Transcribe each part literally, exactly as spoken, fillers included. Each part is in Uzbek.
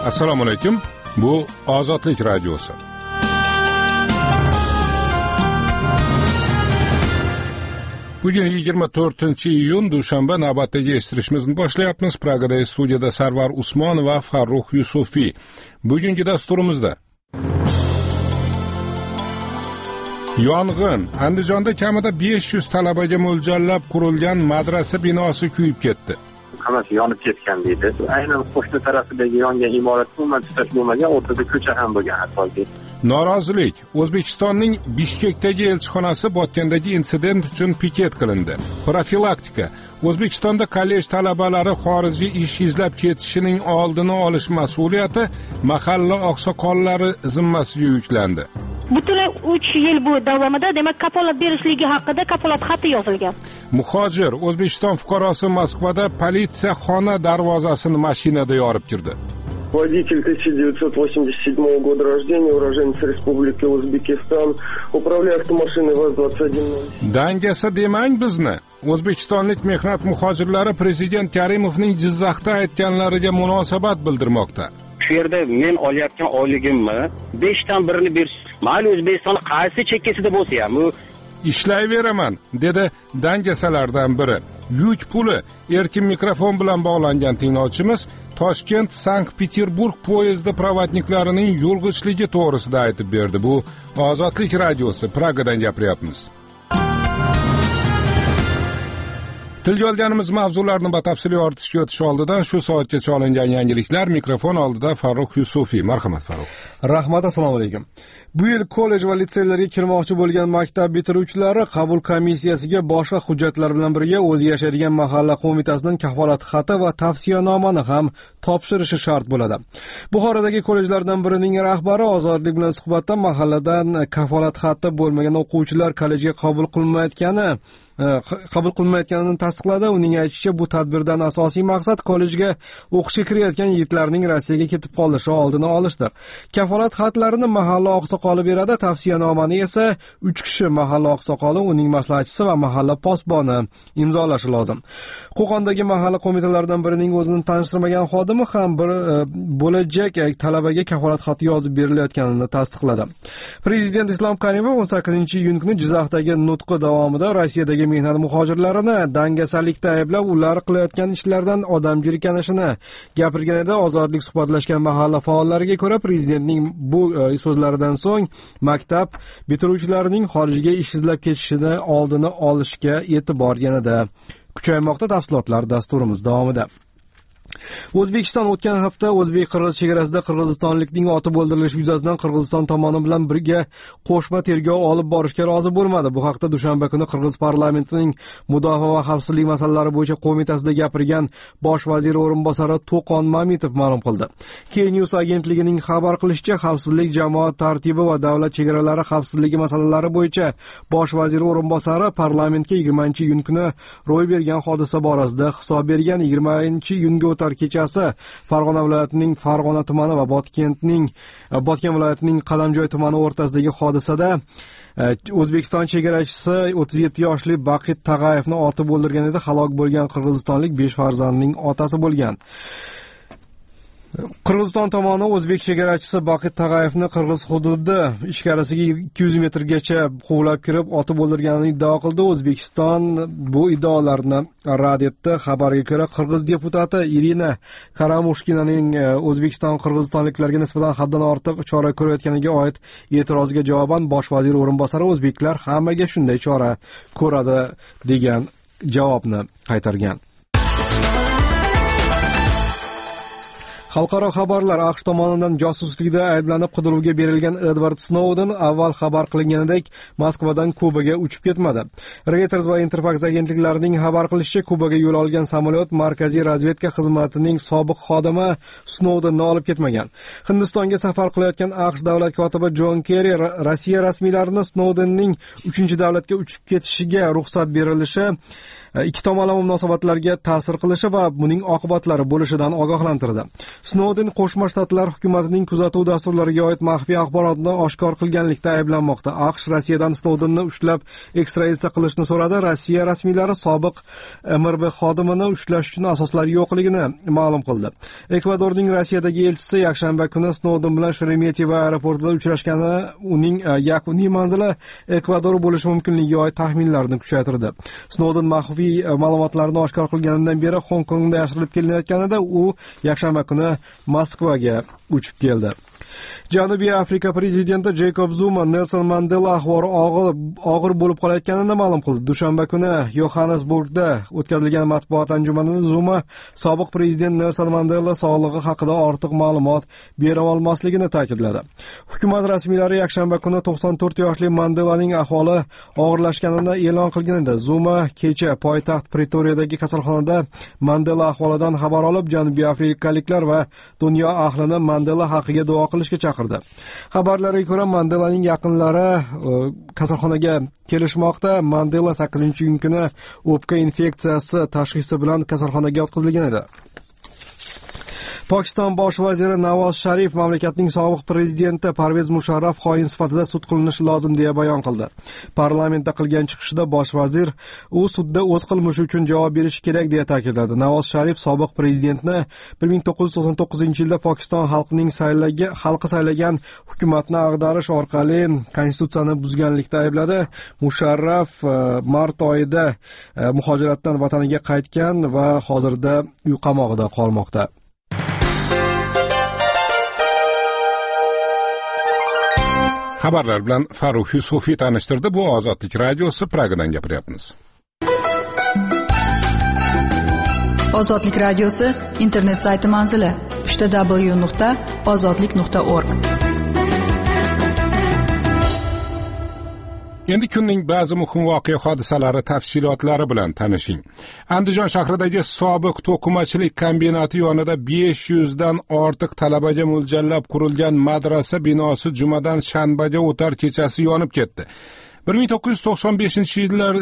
Assalomu alaykum. Bu Ozodlik radiosi. Bugun yigirma to'rtinchi iyun dushanba, navbatdagi eshittirishimizni boshlayapmiz. Pragada studiyada Sarvar Usmonov va Farruh Yusufiy. Bugungi dasturimizda yong'in. Andijonda kamida besh yuz talabaga mo'ljallab qurilgan madrasa binosi kuyib ketdi. Hammasi yonib ketgan deydi. Aynan qo'shni tarafidagi yongan imorat umuman tutash bo'lmagan, o'rtada ko'cha ham bo'lgan hattoki. Norozilik. O'zbekistonning Bishkekdagi elchixonasi botgandagi insident uchun piket qilindi. Profilaktika. O'zbekistonda kollej talabalari xorijga ish izlab ketishining oldini olish mas'uliyati mahalla oqsoqollari zimmasiga yuklandi. Butun uch yil bu davomida demak kafolat berishligi haqida kafolat xati yozilgan. Muhojir. O'zbekiston fuqarosi Moskvada politsiya xona darvozasini mashinada yorib kirdi. Водитель тысяча девятьсот восемьдесят седьмого года рождения, уроженец Республики Узбекистан, управляя автомашиной ВАЗ двадцать один ноль семь. Dangasa demang bizni. O'zbekistonlik mehnat muhojirlari Prezident Karimovning Jizzaxda aytganlariga munosabat bildirmoqda. Shu yerda men olayotgan oyligimni besh dan birini berish. Mayli O'zbekiston qaysi chekkasida bo'lsa ham, u ishlayveraman, dedi dangasalardan biri. Yuk puli. Erkin mikrofon bilan bog'langan tinglovchimiz Toshkent Sankt-Peterburg poyezdi provodniklarining yo'lg'ichligi to'g'risida aytib berdi. Bu Ozodlik radiosi, Pragadan gapiryapmiz. Tilga olganimiz mavzularni batafsil yoritishga o'tish oldidan shu soatgacha olingan yangiliklar. Mikrofon oldida Farruh Yusufiy. Marhamat Farruh. Rahmat, assalomu alaykum. Bu yil kollej va litseylarga kirmoqchi bo'lgan maktab bitiruvchilari qabul komissiyasiga boshqa hujjatlar bilan birga o'zi yashaydigan mahalla qo'mitasidan kafolat xati va tavsiyanomani ham topshirishi shart bo'ladi. Buxorodagi kollejlardan birining rahbari Ozodlik bilan suhbatda mahalladan kafolat xati bo'lmagan o'quvchilar kollejga qabul qilinmayotgani qabul qilinmayotganini tasdiqladi. Uning aytishicha, bu tadbirdan asosiy maqsad kollejga o'qishga kirayotgan yigitlarning Rossiyaga ketib qolishi oldini olishdir. Kafolat xatlarini mahalla oqsoqoli beradi, tavsiyanomani esa uch kishi mahalla oqsoqoli, uning maslahatchisi va mahalla posboni imzolashi lozim. Qo'qondagi mahalla qo'mitalaridan birining o'zini tanishtirmagan xodimi ham bir bo'lajak talabaga kafolat xati yozib berilayotganini tasdiqladi. Prezident Islom Karimov o'n sakkizinchi iyun kuni Jizzaxdagi nutqi davomida Rossiyadagi mehnat muhojirlarini dangasalikda ayblab, ular qilayotgan ishlardan odam jirkanishini gapirgan edi. Ozodlik suhbatlashgan mahalla faollariga ko'ra, prezidentning bu so'zlaridan so'ng maktab bitiruvchilarining xorijga ish izlab ketishini oldini olishga e'tibor yanada kuchaymoqda. Tafsilotlar dasturimiz davomida. O'zbekiston o'tgan hafta o'zbek-qirg'iz chegarasida qirg'izistonlikning otib o'ldirilishi yuzasidan Qirg'iziston tomoni bilan birga qo'shma tergov olib borishga rozi bo'lmadi. Bu haqda dushanba kuni Qirg'iz parlamentining mudofaa va xavfsizlik masalalari bo'yicha qo'mitasida gapirgan bosh vazir o'rinbosari To'qon Mamitov ma'lum qildi. K-News agentligining xabar qilishicha, xavfsizlik, jamoat tartibi va davlat chegaralari xavfsizligi masalalari bo'yicha bosh vazir o'rinbosari parlamentga yigirmanchi iyun kuni ro'y bergan hodisa borasida hisob bergan. yigirmanchi iyunga o'tar kechasi Farg'ona viloyatining Farg'ona tumani va Botkentning Botken viloyatining Qadamjoy tumani o'rtasidagi hodisada O'zbekiston chegarachisi o'ttiz yetti yoshli Baqit Tag'ayevni otib o'ldirgan edi. Halok bo'lgan qirg'izistonlik besh farzandning otasi bo'lgan. Qirg'iziston tomoni o'zbek chegarachisi Baqit Tag'ayevni Qirg'iz hududi ichkarisiga ikki yuz metrgacha quvlab kirib otib o'ldirganini iddao qildi. O'zbekiston bu iddaolarni rad etdi. Xabarga ko'ra, Qirg'iz deputati Irina Karamushkinaning O'zbekiston qirg'izistonliklarga nisbatan haddan ortiq chora ko'rayotganiga oid e'tiroziga javoban bosh vazir o'rinbosari o'zbeklar hammaga shunday chora ko'radi degan javobni qaytargan. Xalqaro xabarlar. AQSh tomonidan josuslikda ayblanib qidiruvga berilgan Edward Snowden avval xabar qilinganidek Moskvadan Kubaga uchib ketmadi. Reuters va Interfax agentliklarining xabar qilishicha, Kubaga yo'l olgan samolyot Markaziy razvedka xizmatining sobiq xodimi Snowdenni olib ketmagan. Hindistonga safar qilayotgan AQSh davlat kotibi Jon Kerri Rossiya rasmiylarini Snowdenning uchinchi davlatga uchib ketishiga ruxsat berilishi ikki tomonlama munosabatlarga ta'sir qilishi va buning oqibatlari bo'lishidan ogohlantirdi. Snouden Qo'shma Shtatlar hukumatining kuzatuv dasturlariga oid maxfiy axborotni oshkor qilganlikda ayblanmoqda. AQSh Rossiyadan Snoudenni ushlab ekstraditsiya qilishni so'radi. Rossiya rasmiylari sobiq M R B xodimini ushlash uchun asoslar yo'qligini ma'lum qildi. Ekvadorning Rossiyadagi elchisi yakshanba kuni Snouden bilan Sheremetyevo aeroportida uchrashgani, uning yakuniy manzili Ekvador bo'lishi mumkinligiga oid taxminlarni kuchaytirdi. Snouden maxfiy ma'lumotlarni oshkor qilganidan beri Hong Kongda yashirilib kelinayotganida u yakshanba kuni Moskvaga uchib keldi. Janubiy Afrika prezidenti Jacob Zuma Nelson Mandela ahvoli og'ir bo'lib qolayotganini ma'lum qildi. Dushanba kuni Yohannesburgda o'tkazilgan matbuot anjumanida Zuma sobiq prezident Nelson Mandela sog'lig'i haqida ortiq ma'lumot bera olmasligini ta'kidladi. Hukumat rasmiylari yakshanba kuni to'qson to'rt yoshli Mandelaning ahvoli og'irlashganini e'lon qilganida, Zuma kecha poytaxt Pretoriyadagi kasalxonada Mandela ahvolidan xabar olib, janubiy afrikaliklar va dunyo ahlini Mandela haqiga duo qilishga chaqirdi. Xabarlarga ko'ra, Mandelaning yaqinlari kasalxonaga kelishmoqda. Mandela sakkizinchi kuni o'pka infeksiyasi tashxisi bilan kasalxonaga yotqizilgan edi. Pokiston bosh vaziri Nawaz Sharif mamlakatning sobiq prezidenti Parvez Musharraf xoin sifatida sud qilinishi lozim deya bayon qildi. Parlamentda qilgan chiqishida bosh vazir u sudda o'z qilmishi uchun javob berishi kerak deya ta'kidladi. Nawaz Sharif sobiq prezidentni bir ming to'qqiz yuz to'qson to'qqizinchi yilda Pokiston xalqining saylagan xalqi saylagan hukumatni ag'darish orqali konstitutsiyani buzganlikda aybladi. Musharraf mart oyida muhojiratdan vataniga qaytgan va hozirda uy qamog'ida qolmoqda. Xabarlar bilan Farruh Yusufiy tanishtirdi. Bu Ozodlik radiosi, Pragadan gapiryapmiz. Ozodlik radiosi internet sayti manzili w w w nuqta ozodlik nuqta org. Endi kunning ba'zi muhim voqea hodisalari tafsilotlari bilan tanishing. Andijon shahridagi sobiq to'qimachilik kombinati yonida besh yuzdan ortiq talabaga mo'ljallab qurilgan madrasa binosi jumadan shanbaga o'tar kechasi yonib ketdi. bir ming to'qqiz yuz to'qson beshinchi yillar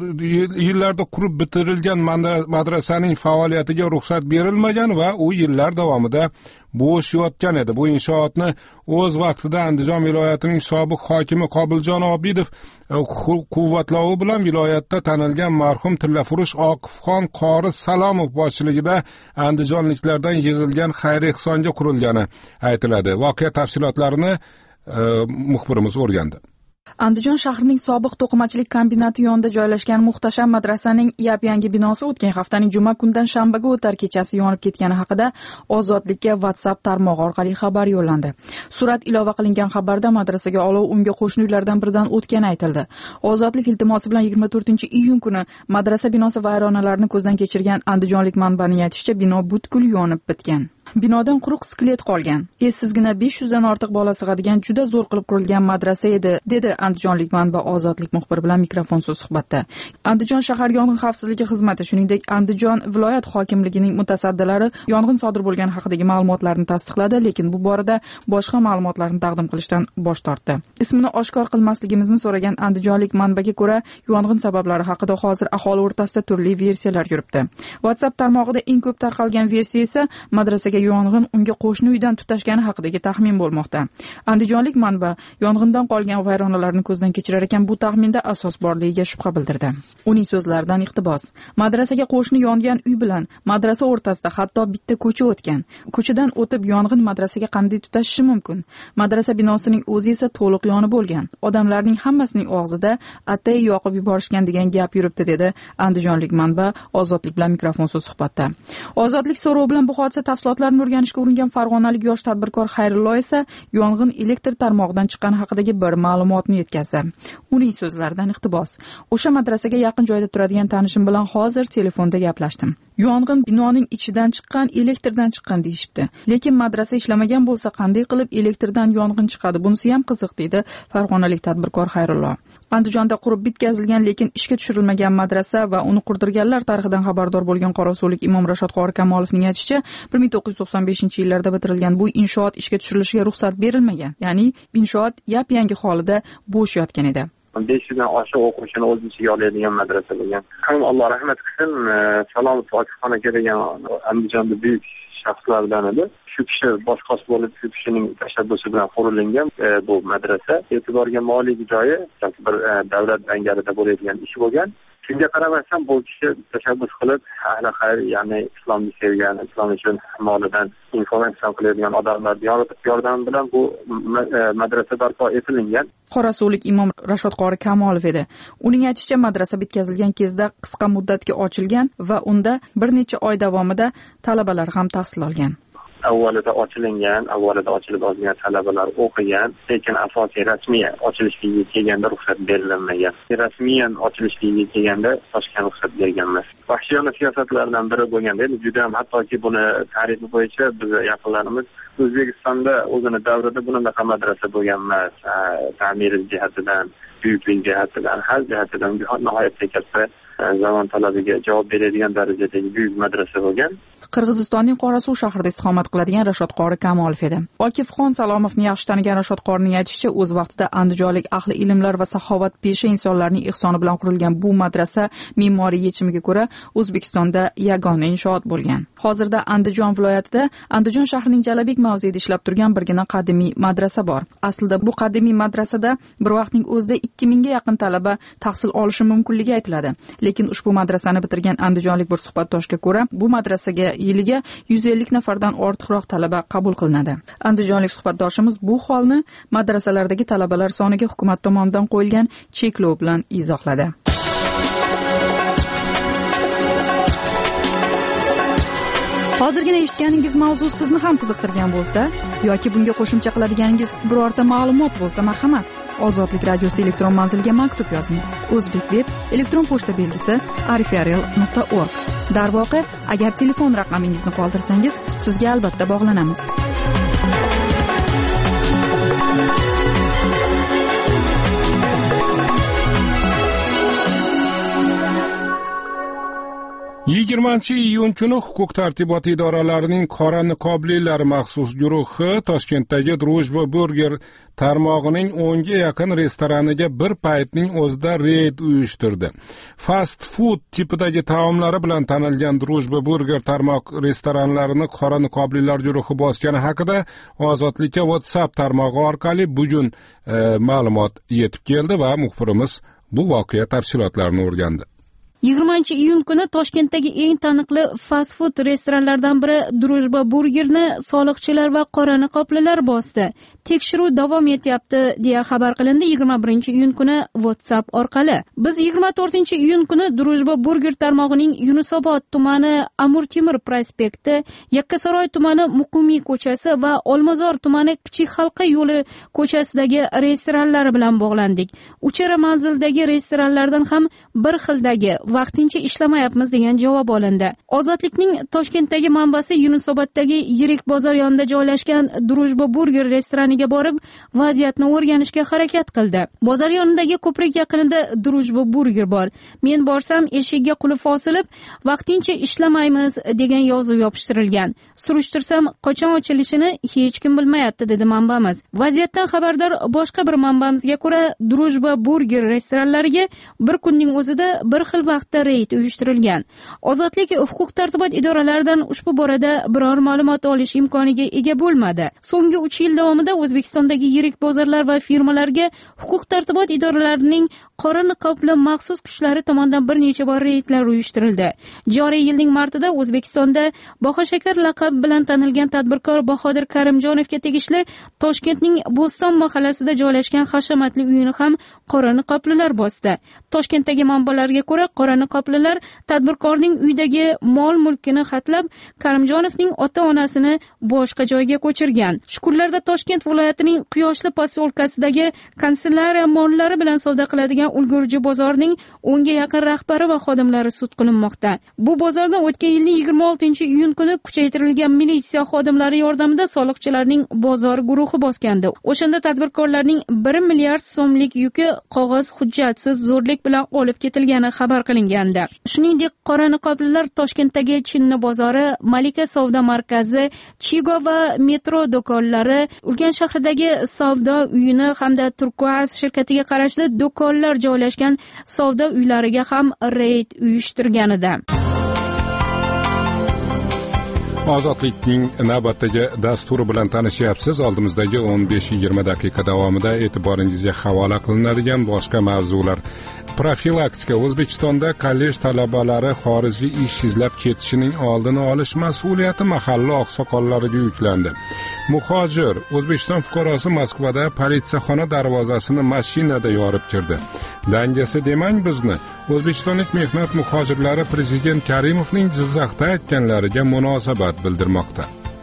yillarda qurib bitirilgan madrasaning faoliyatiga ruxsat berilmagan va u yillar davomida bo'sh yotgan edi. Bu inshootni o'z vaqtida Andijon viloyatining sobiq hokimi Qobiljon Obidov quvvatlovi bilan viloyatda tanilgan marhum Tillafurush Oqifxon qori Salomov boshchiligida andijonliklardan yig'ilgan xayr-ehsonga qurilgani aytiladi. Voqea tafsilotlarini e, muxbirimiz o'rgandi. Andijon shahrining sobiq to'qimachilik kombinati yonida joylashgan muhtasham madrasaning yap-yangi binosi o'tgan haftaning juma kundan shanbaga o'tar kechasi yonib ketgani haqida Ozodlikka WhatsApp tarmog'i orqali xabar yo'llandi. Surat ilova qilingan xabarda madrasaga olov unga qo'shni uylardan biridan o'tgani aytildi. Ozodlik iltimosi bilan yigirma to'rtinchi iyun kuni madrasa binosi vayronalarini ko'zdan kechirgan andijonlik manbaning aytishicha, bino butkul yonib bitgan. Binodan quruq skelet qolgan. Essizgina besh yuzdan ortiq bola sig'adigan juda zo'r qilib qurilgan madrasa edi, dedi andijonlik manba Ozodlik muxbiri bilan mikrofonsiz suhbatda. Andijon shahar yong'in xavfsizligi xizmati, shuningdek Andijon viloyat hokimligining mutasaddilari yong'in sodir bo'lgani haqidagi ma'lumotlarni tasdiqladi, lekin bu borada boshqa ma'lumotlarni taqdim qilishdan bosh tortdi. Ismini oshkor qilmasligimizni so'ragan andijonlik manbaga ko'ra, yong'in sabablari haqida hozir aholi o'rtasida turli versiyalar yuribdi. WhatsApp tarmog'ida eng ko'p tarqalgan versiya esa madrasaga yong'in unga qo'shni uydan tutashgani haqidagi taxmin bo'lmoqda. Andijonlik manba yong'indan qolgan vayronalarni ko'zdan kechirar ekan, bu taxminda asos borligiga shubha bildirdi. Uning so'zlaridan iqtibos: madrasaga qo'shni yongan uy bilan madrasa o'rtasida hatto bitta ko'cha o'tgan. Ko'chadan o'tib yong'in madrasaga qanday tutashishi mumkin? Madrasa binosining o'zi esa to'liq yonib bo'lgan. Odamlarning hammasining og'zida atay yoqib yuborishgan degan gap yuribdi, dedi andijonlik manba Ozodlik bilan mikrofonsiz suhbatda. Ozodlik so'rovi bilan bu hodisa tafsilotlarini o'rganishga uringan farg'onalik yosh tadbirkor Xayrullo esa yong'in elektr tarmog'idan chiqqani haqidagi bir ma'lumotni yetkazdi. Uning so'zlaridan iqtibos: o'sha madrasaga yaqin joyda turadigan tanishim bilan hozir telefonda gaplashdim. Yong'in binoning ichidan chiqqan, elektrdan chiqqan deyishibdi. Lekin madrasa ishlamagan bo'lsa qanday qilib elektrdan yong'in chiqadi? Bunisi ham qiziq, dedi farg'onalik tadbirkor Xayrullo. Andijonda qurib bitkazilgan lekin ishga tushirilmagan madrasa va uni qurdirganlar tarixidan xabardor bo'lgan qorasulik Imom Rashod Qori Kamolovning aytishicha, bir ming to'qqiz yuz to'qson beshinchi yillarda bitirilgan bu inshoot ishga tushirilishiga ruxsat berilmagan. Ya'ni inshoot yap-yangi holida bo'sh yotgan edi. besh yuzdan oshiq o'quvchini o'z ichiga oladigan madrasa bo'lgan. Ham Alloh rahmat qilsin, Salomov Oqifxon aka degan Andijonda buyuk shaxslardan edi. shu kishi boshqasi bo'lib shu kishining tashabbusi bilan qurilgan bu madrasa. E'tiborga molik joyi bir davlat angarida bo'ladigan ish bo'lgan. Shunga qaramasdan bu kishi tashabbus qilib ahli xayr, ya'ni islomni sevgan, islom uchun molidan infon qiladigan odamlar yordami bilan bu madrasa barpo etilgan. Qorasulik imom Rashod qori Kamolov edi. Uning aytishicha, madrasa bitkazilgan kezda qisqa muddatga ochilgan va unda bir necha oy davomida talabalar ham tahsil olgan. Avvalida ochilingan, avvalida ochilib olgan talabalar o'qigan, lekin asosiy rasmiy ochilishligiga kelganda ruxsat berilmagan. Rasmiyan ochilishligiga kelganda Toshkent ruxsat berganmas. Vahshiyona siyosatlardan biri bo'lganda, juda ham hattoki buni tarifi bo'yicha biz yaqinlarimiz O'zbekistonda o'zini davrida bunaqa madrasa bo'lgan emas. Ta'mir jihatidan, buyuklik jihatidan, har jihatidan nihoyatda katta zamon talabiga javob beradigan darajadagi buyuk madrasa bo'lgan. Qirg'izistonning Qorasuv shahrida istiqomat qiladigan Rashod qori Kamolov edi. Okifxon Salomovni yaxshi tanigan Rashod qorining aytishicha, o'z vaqtida andijonlik ahli ilmlar va saxovatpesha insonlarning ihsoni bilan qurilgan bu madrasa me'moriy yechimiga ko'ra O'zbekistonda yagona inshoot bo'lgan. Hozirda Andijon viloyatida Andijon shahrining Jalabek mavzeda ishlab turgan birgina qadimiy madrasa bor. Aslida bu qadimiy madrasada bir vaqtning o'zida ikki mingga yaqin talaba tahsil olishi mumkinligi aytiladi. Lekin ushbu madrasani bitirgan andijonlik bir suhbatdoshga ko'ra, bu madrasaga yiliga yuz ellik nafardan ortiqroq talaba qabul qilinadi. Andijonlik suhbatdoshimiz bu holni madrasalardagi talabalar soniga hukumat tomonidan qo'yilgan cheklov bilan izohladi. Hozirgina eshitganingiz mavzu sizni ham qiziqtirgan bo'lsa yoki bunga qo'shimcha qiladiganingiz birorta ma'lumot bo'lsa, marhamat, Ozodlik radiosi elektron manziliga maktub yozing. O'zbekveb elektron pochta belgisi arifiarel nuqta org. Darvoqe, agar telefon raqamingizni qoldirsangiz, sizga albatta bog'lanamiz. yigirmanchi iyun kuni huquq tartibot idoralarining qora niqoblilar maxsus guruhi Toshkentdagi Drujba Burger tarmog'ining o'nga yaqin restoraniga bir paytning o'zida reyd uyushtirdi. Fast food tipidagi taomlari bilan tanilgan Drujba Burger tarmoq restoranlarini qora niqoblilar guruhi bosgani haqida Ozodlikka WhatsApp tarmog'i orqali bugun e, ma'lumot yetib keldi va muxbirimiz bu voqea tafsilotlarini o'rgandi. yigirmanchi iyun kuni Toshkentdagi eng taniqli fast food restoranlardan biri Drujba Burgerni soliqchilar va qora niqoblilar bosdi. Tekshiruv davom etyapti deya xabar qilindi yigirma birinchi iyun kuni WhatsApp orqali. Biz yigirma to'rtinchi iyun kuni Drujba Burger tarmog'ining Yunusobod tumani Amur Temur prospekti, Yakkasaroy tumani Muqimiy ko'chasi va Olmazor tumani Kichik Halqa yo'li ko'chasidagi restoranlari bilan bog'landik. Uchala manzildagi restoranlardan ham bir xildagi vaqtincha ishlamayapmiz degan javob olindi. Ozodlikning Toshkentdagi manbasi Yunusoboddagi yirik bozor yonida joylashgan Drujba Burger restoraniga borib, vaziyatni o'rganishga harakat qildi. Bozor yonidagi ko'prik yaqinida Drujba Burger bor. Men borsam, eshikka qulf osilib, vaqtincha ishlamaymiz degan yozuv yopishtirilgan. Surishtirsam, qachon ochilishini hech kim bilmayapti, dedi manbamiz. Vaziyatdan xabardor boshqa bir manbamizga ko'ra, Drujba Burger restoranlariga bir kunning o'zida bir xil vaqtda reyd uyushtirilgan. Ozodlik huquq tartibot idoralaridan ushbu borada biror ma'lumot olish imkoniga ega bo'lmadi. So'nggi uch yil davomida O'zbekistondagi yirik bozorlar va firmalarga huquq tartibot idoralarining qora niqobli maxsus kuchlari tomonidan bir necha bor reydlar uyushtirildi. Joriy yilning martida O'zbekistonda Baho Shakar laqab bilan tanilgan tadbirkor Bahodir Karimjonovga tegishli Toshkentning Bo'ston mahallasida joylashgan hashamatli uyini ham qora niqoblilar bosdi. Toshkentdagi manbalarga ko'ra, qora niqoblilar tadbirkorning uydagi mol-mulkini xatlab, Karimjonovning ota-onasini boshqa joyga ko'chirgan. Shukurlarda Toshkent viloyatining Quyoshli posyolkasidagi kansellariya mollari bilan savdo qiladigan ulgurji bozorning o'nga yaqin rahbari va xodimlari sud qilinmoqda. Bu bozorda o'tgan yilning yigirma oltinchi iyun kuni kuchaytirilgan militsiya xodimlari yordamida soliqchilarning bozor guruhi bosgandi. O'shanda tadbirkorlarning bir milliard so'mlik yuki qog'oz hujjatsiz zo'rlik bilan olib ketilgani xabar qilingandi. Shuningdek, qora niqoblilar Toshkentdagi Chinni bozori, Malika savdo markazi, Chigo va metro do'konlari, Urganch shahridagi savdo uyini hamda Turkuaz shirkatiga qarashli do'konlar joylashgan savdo uylariga ham reyd uyushtirganida. Ozodlikning navbatdagi dasturi bilan tanishyapsiz. Oldimizdagi o'n besh yigirma daqiqa davomida e'tiboringizga havola qilinadigan boshqa mavzular. Profilaktika. O'zbekistonda kollej talabalari xorijga ish izlab ketishining oldini olish mas'uliyati mahalla oqsoqollariga yuklandi. Muhojir O'zbekiston fuqarosi Moskvada politsiyaxona darvozasini mashinada yorib kirdi. Dangasa demang bizni. O'zbekistonlik mehnat muhojirlari prezident Karimovning Jizzaxda aytganlariga munosabat bildirmoqda.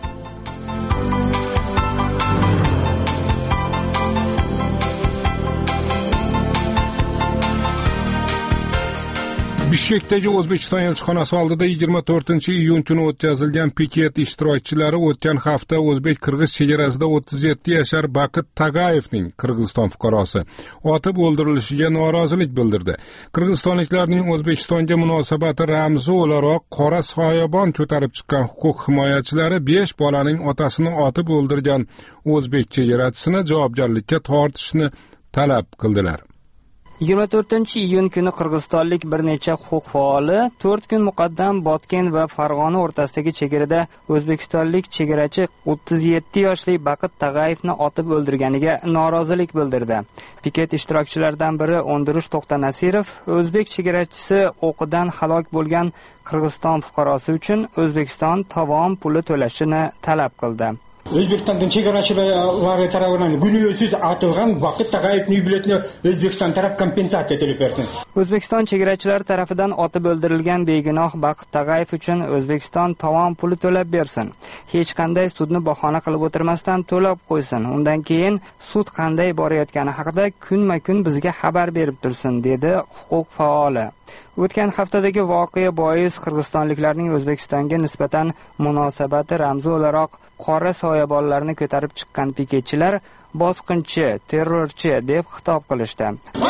Bishkekdagi O'zbekiston elchixonasi oldida yigirma to'rtinchi iyun kuni o'tkazilgan piket ishtirokchilari o'tgan hafta o'zbek-qirg'iz chegarasida o'ttiz yetti yashar Baqit Tagayevning Qirg'iziston fuqarosi otib o'ldirilishiga norozilik bildirdi. Qirg'izistonliklarning O'zbekistonga munosabati ramzi o'laroq qora soyabon ko'tarib chiqqan huquq himoyachilari besh bolaning otasini otib o'ldirgan o'zbek chegarachisini javobgarlikka tortishni talab qildilar. yigirma to'rtinchi iyun kuni qirg'izistonlik bir necha huquq faoli to'rt kun muqaddam Botken va Farg'ona o'rtasidagi chegarada o'zbekistonlik chegarachi o'ttiz yetti yoshli Baqit Tagayevni otib o'ldirganiga norozilik bildirdi. Piket ishtirokchilaridan biri O'ndirush To'xtanasirov o'zbek chegarachisi o'qidan halok bo'lgan Qirg'iziston fuqarosi uchun O'zbekiston tovon puli to'lashini talab qildi. O'zbekistondan chegarachilari tomonidan gunohsiz otilgan Baqit Tagayevning biletini O'zbekiston taraf kompensatsiya to'lab berdi. O'zbekiston chegarachilari tarafidan otib o'ldirilgan begunoh Baqit Tagayev uchun O'zbekiston tovon puli to'lab bersin. Hech qanday sudni bahona qilib o'tirmasdan to'lab qo'ysin. Undan keyin sud qanday borayotgani haqida kunma-kun bizga xabar berib tursin, dedi huquq faoli. O'tgan haftadagi voqea bois qirg'izistonliklarning O'zbekistonga nisbatan munosabati ramzi o'laroq qora soyabonlarni ko'tarib chiqqan piketchilar bosqinchi, terrorchi deb xitob qilishdi.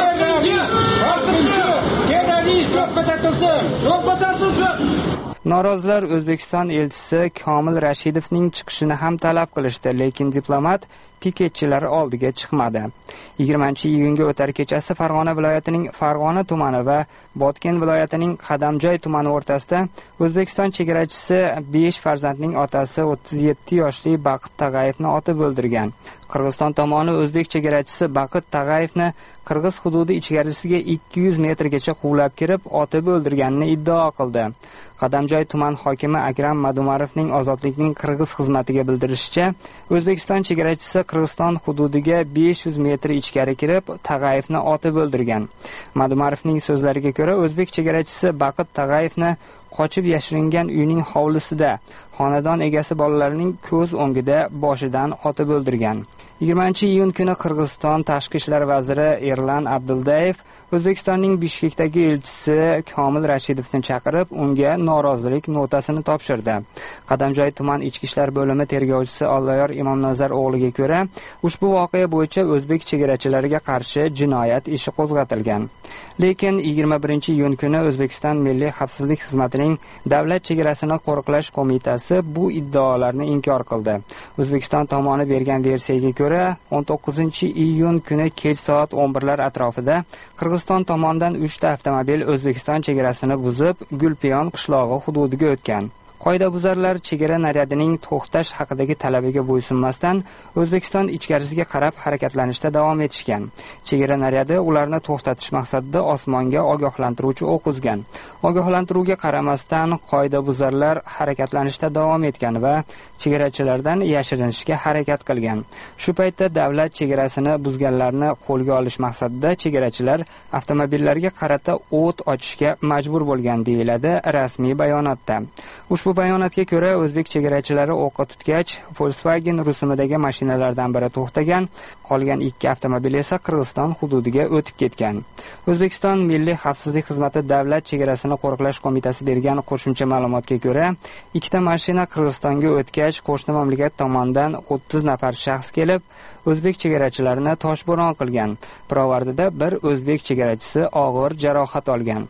Norozilar O'zbekiston elchisi Komil Rashidovning chiqishini ham talab qilishdi, lekin diplomat piketchilar oldiga chiqmadi. yigirmanchi iyunga o'tar kechasi Farg'ona viloyatining Farg'ona tumani va Botken viloyatining Qadamjoy tumani o'rtasida O'zbekiston chegarachisi besh farzandning otasi o'ttiz yetti yoshli Baqit Tagayevni otib o'ldirgan. Qirg'iziston tomoni o'zbek chegarachisi Baqit Tagayevni Qirg'iz hududi ichkarisiga ikki yuz metrgacha quvlab kirib otib o'ldirganini iddao qildi. Qadamjoy tuman hokimi Akram Madumarovning Ozodlikning Qirg'iz xizmatiga bildirishicha, O'zbekiston chegarachisi Qirg'iziston hududiga besh yuz metr ichkari kirib Tagayevni otib o'ldirgan. Madumarovning so'zlariga ko'ra, o'zbek chegarachisi Baqit Tagayevni qochib yashiringan uyning hovlisida xonadon egasi bolalarining ko'z o'ngida boshidan otib o'ldirgan. yigirmanchi iyun kuni Qirg'iziston tashqi ishlar vaziri Erlan Abduldayev O'zbekistonning Bishkekdagi elchisi Komil Rashidovni chaqirib, unga norozilik notasini topshirdi. Qadamjoy tuman ichki ishlar bo'limi tergovchisi Olloyor Imomnazar o'g'liga ko'ra, ushbu voqea bo'yicha o'zbek chegarachilariga qarshi jinoyat ishi qo'zg'atilgan. Lekin yigirma birinchi iyun kuni O'zbekiston Milliy xavfsizlik xizmatining Davlat chegarasini qo'riqlash qo'mitasi bu iddaolarni inkor qildi. O'zbekiston tomoni bergan versiyaga ko'ra, o'n to'qqizinchi iyun kuni kech soat o'n birlar atrofida Qirg'iziston tomonidan uchta avtomobil O'zbekiston chegarasini buzib, Gulpiyon qishlog'i hududiga o'tgan. Qoidabuzarlar chegara naryadining to'xtash haqidagi talabiga bo'ysunmasdan O'zbekiston ichkarisiga qarab harakatlanishda davom etishgan. Chegara naryadi ularni to'xtatish maqsadida osmonga ogohlantiruvchi o'q uzgan. Ogohlantiruvga qaramasdan qoidabuzarlar harakatlanishda davom etgan va chegarachilardan yashirinishga harakat qilgan. Shu paytda davlat chegarasini buzganlarni qo'lga olish maqsadida chegarachilar avtomobillarga qarata o't ochishga majbur bo'lgan, deyiladi rasmiy bayonotda. Ushbu bayonotga ko'ra, o'zbek chegarachilari o'qqa tutgach, Volkswagen rusumidagi mashinalardan biri to'xtagan, qolgan ikki avtomobil esa Qirg'iziston hududiga o'tib ketgan. O'zbekiston Milliy xavfsizlik xizmati Davlat chegarasini qo'riqlash qo'mitasi bergan qo'shimcha ma'lumotga ko'ra, ikkita mashina Qirg'izistonga o'tgach, qo'shni mamlakat tomonidan o'ttiz nafar shaxs kelib, o'zbek chegarachilarini toshbo'ron qilgan. Pirovardida bir o'zbek chegarachisi og'ir jarohat olgan.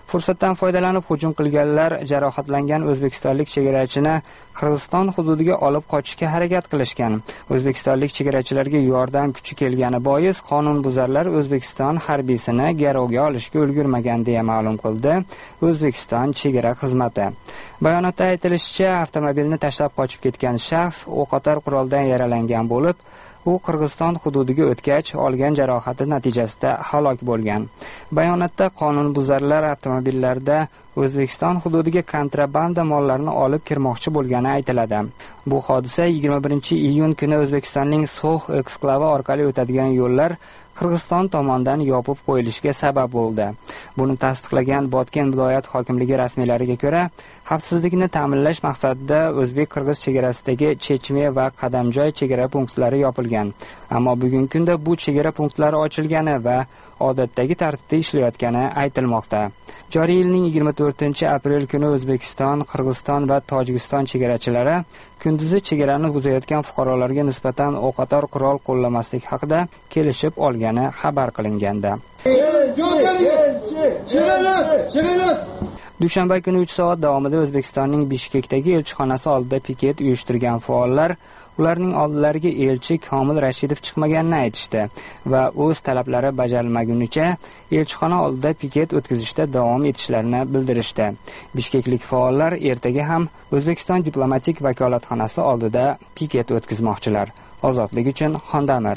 Fursatdan foydalanib hujum qilganlar jarohatlangan o'zbekistonlik chegarachini Qirg'iziston hududiga olib qochishga harakat qilishgan. O'zbekistonlik chegarachilarga yordam kuchi kelgani bois qonunbuzarlar O'zbekiston harbiysini garovga olishga ulgurmagan deya ma'lum qildi O'zbekiston chegara xizmati. Bayonotda aytilishicha, avtomobilni tashlab qochib ketgan shaxs o'qotar quroldan yaralangan bo'lib, u Qirg'iziston hududiga o'tgach olgan jarohati natijasida halok bo'lgan. Bayonotda qonunbuzarlar avtomobillarda O'zbekiston hududiga kontrabanda mollarni olib kirmoqchi bo'lgani aytiladi. Bu hodisa yigirma birinchi iyun kuni O'zbekistonning So'x eksklavi orqali o'tadigan yo'llar Qirg'iziston tomonidan yopib qo'yilishiga sabab bo'ldi. Buni tasdiqlagan Botken viloyat hokimligi rasmiylariga ko'ra, xavfsizlikni ta'minlash maqsadida o'zbek-qirg'iz chegarasidagi Chechme va Qadamjoy chegara punktlari yopilgan. Ammo bugungi kunda bu chegara punktlari ochilgani va odatdagi tartibda ishlayotgani aytilmoqda. Joriy yilning yigirma to'rtinchi aprel kuni O'zbekiston, Qirg'iziston va Tojikiston chegarachilari kunduzi chegarani buzayotgan fuqarolarga nisbatan o'qotar qurol qo'llamaslik haqida kelishib olgani xabar qilingandi. Dushanba kuni uch soat davomida O'zbekistonning Bishkekdagi elchixonasi oldida piket uyushtirgan faollar ularning oldilariga elchi Komil Rashidov chiqmaganini aytishdi va o'z talablari bajarilmagunicha elchixona oldida piket o'tkazishda davom etishlarini bildirishdi. Bishkeklik faollar ertaga ham O'zbekiston diplomatik vakolatxonasi oldida piket o'tkazmoqchilar. Ozodlik uchun Xondamir.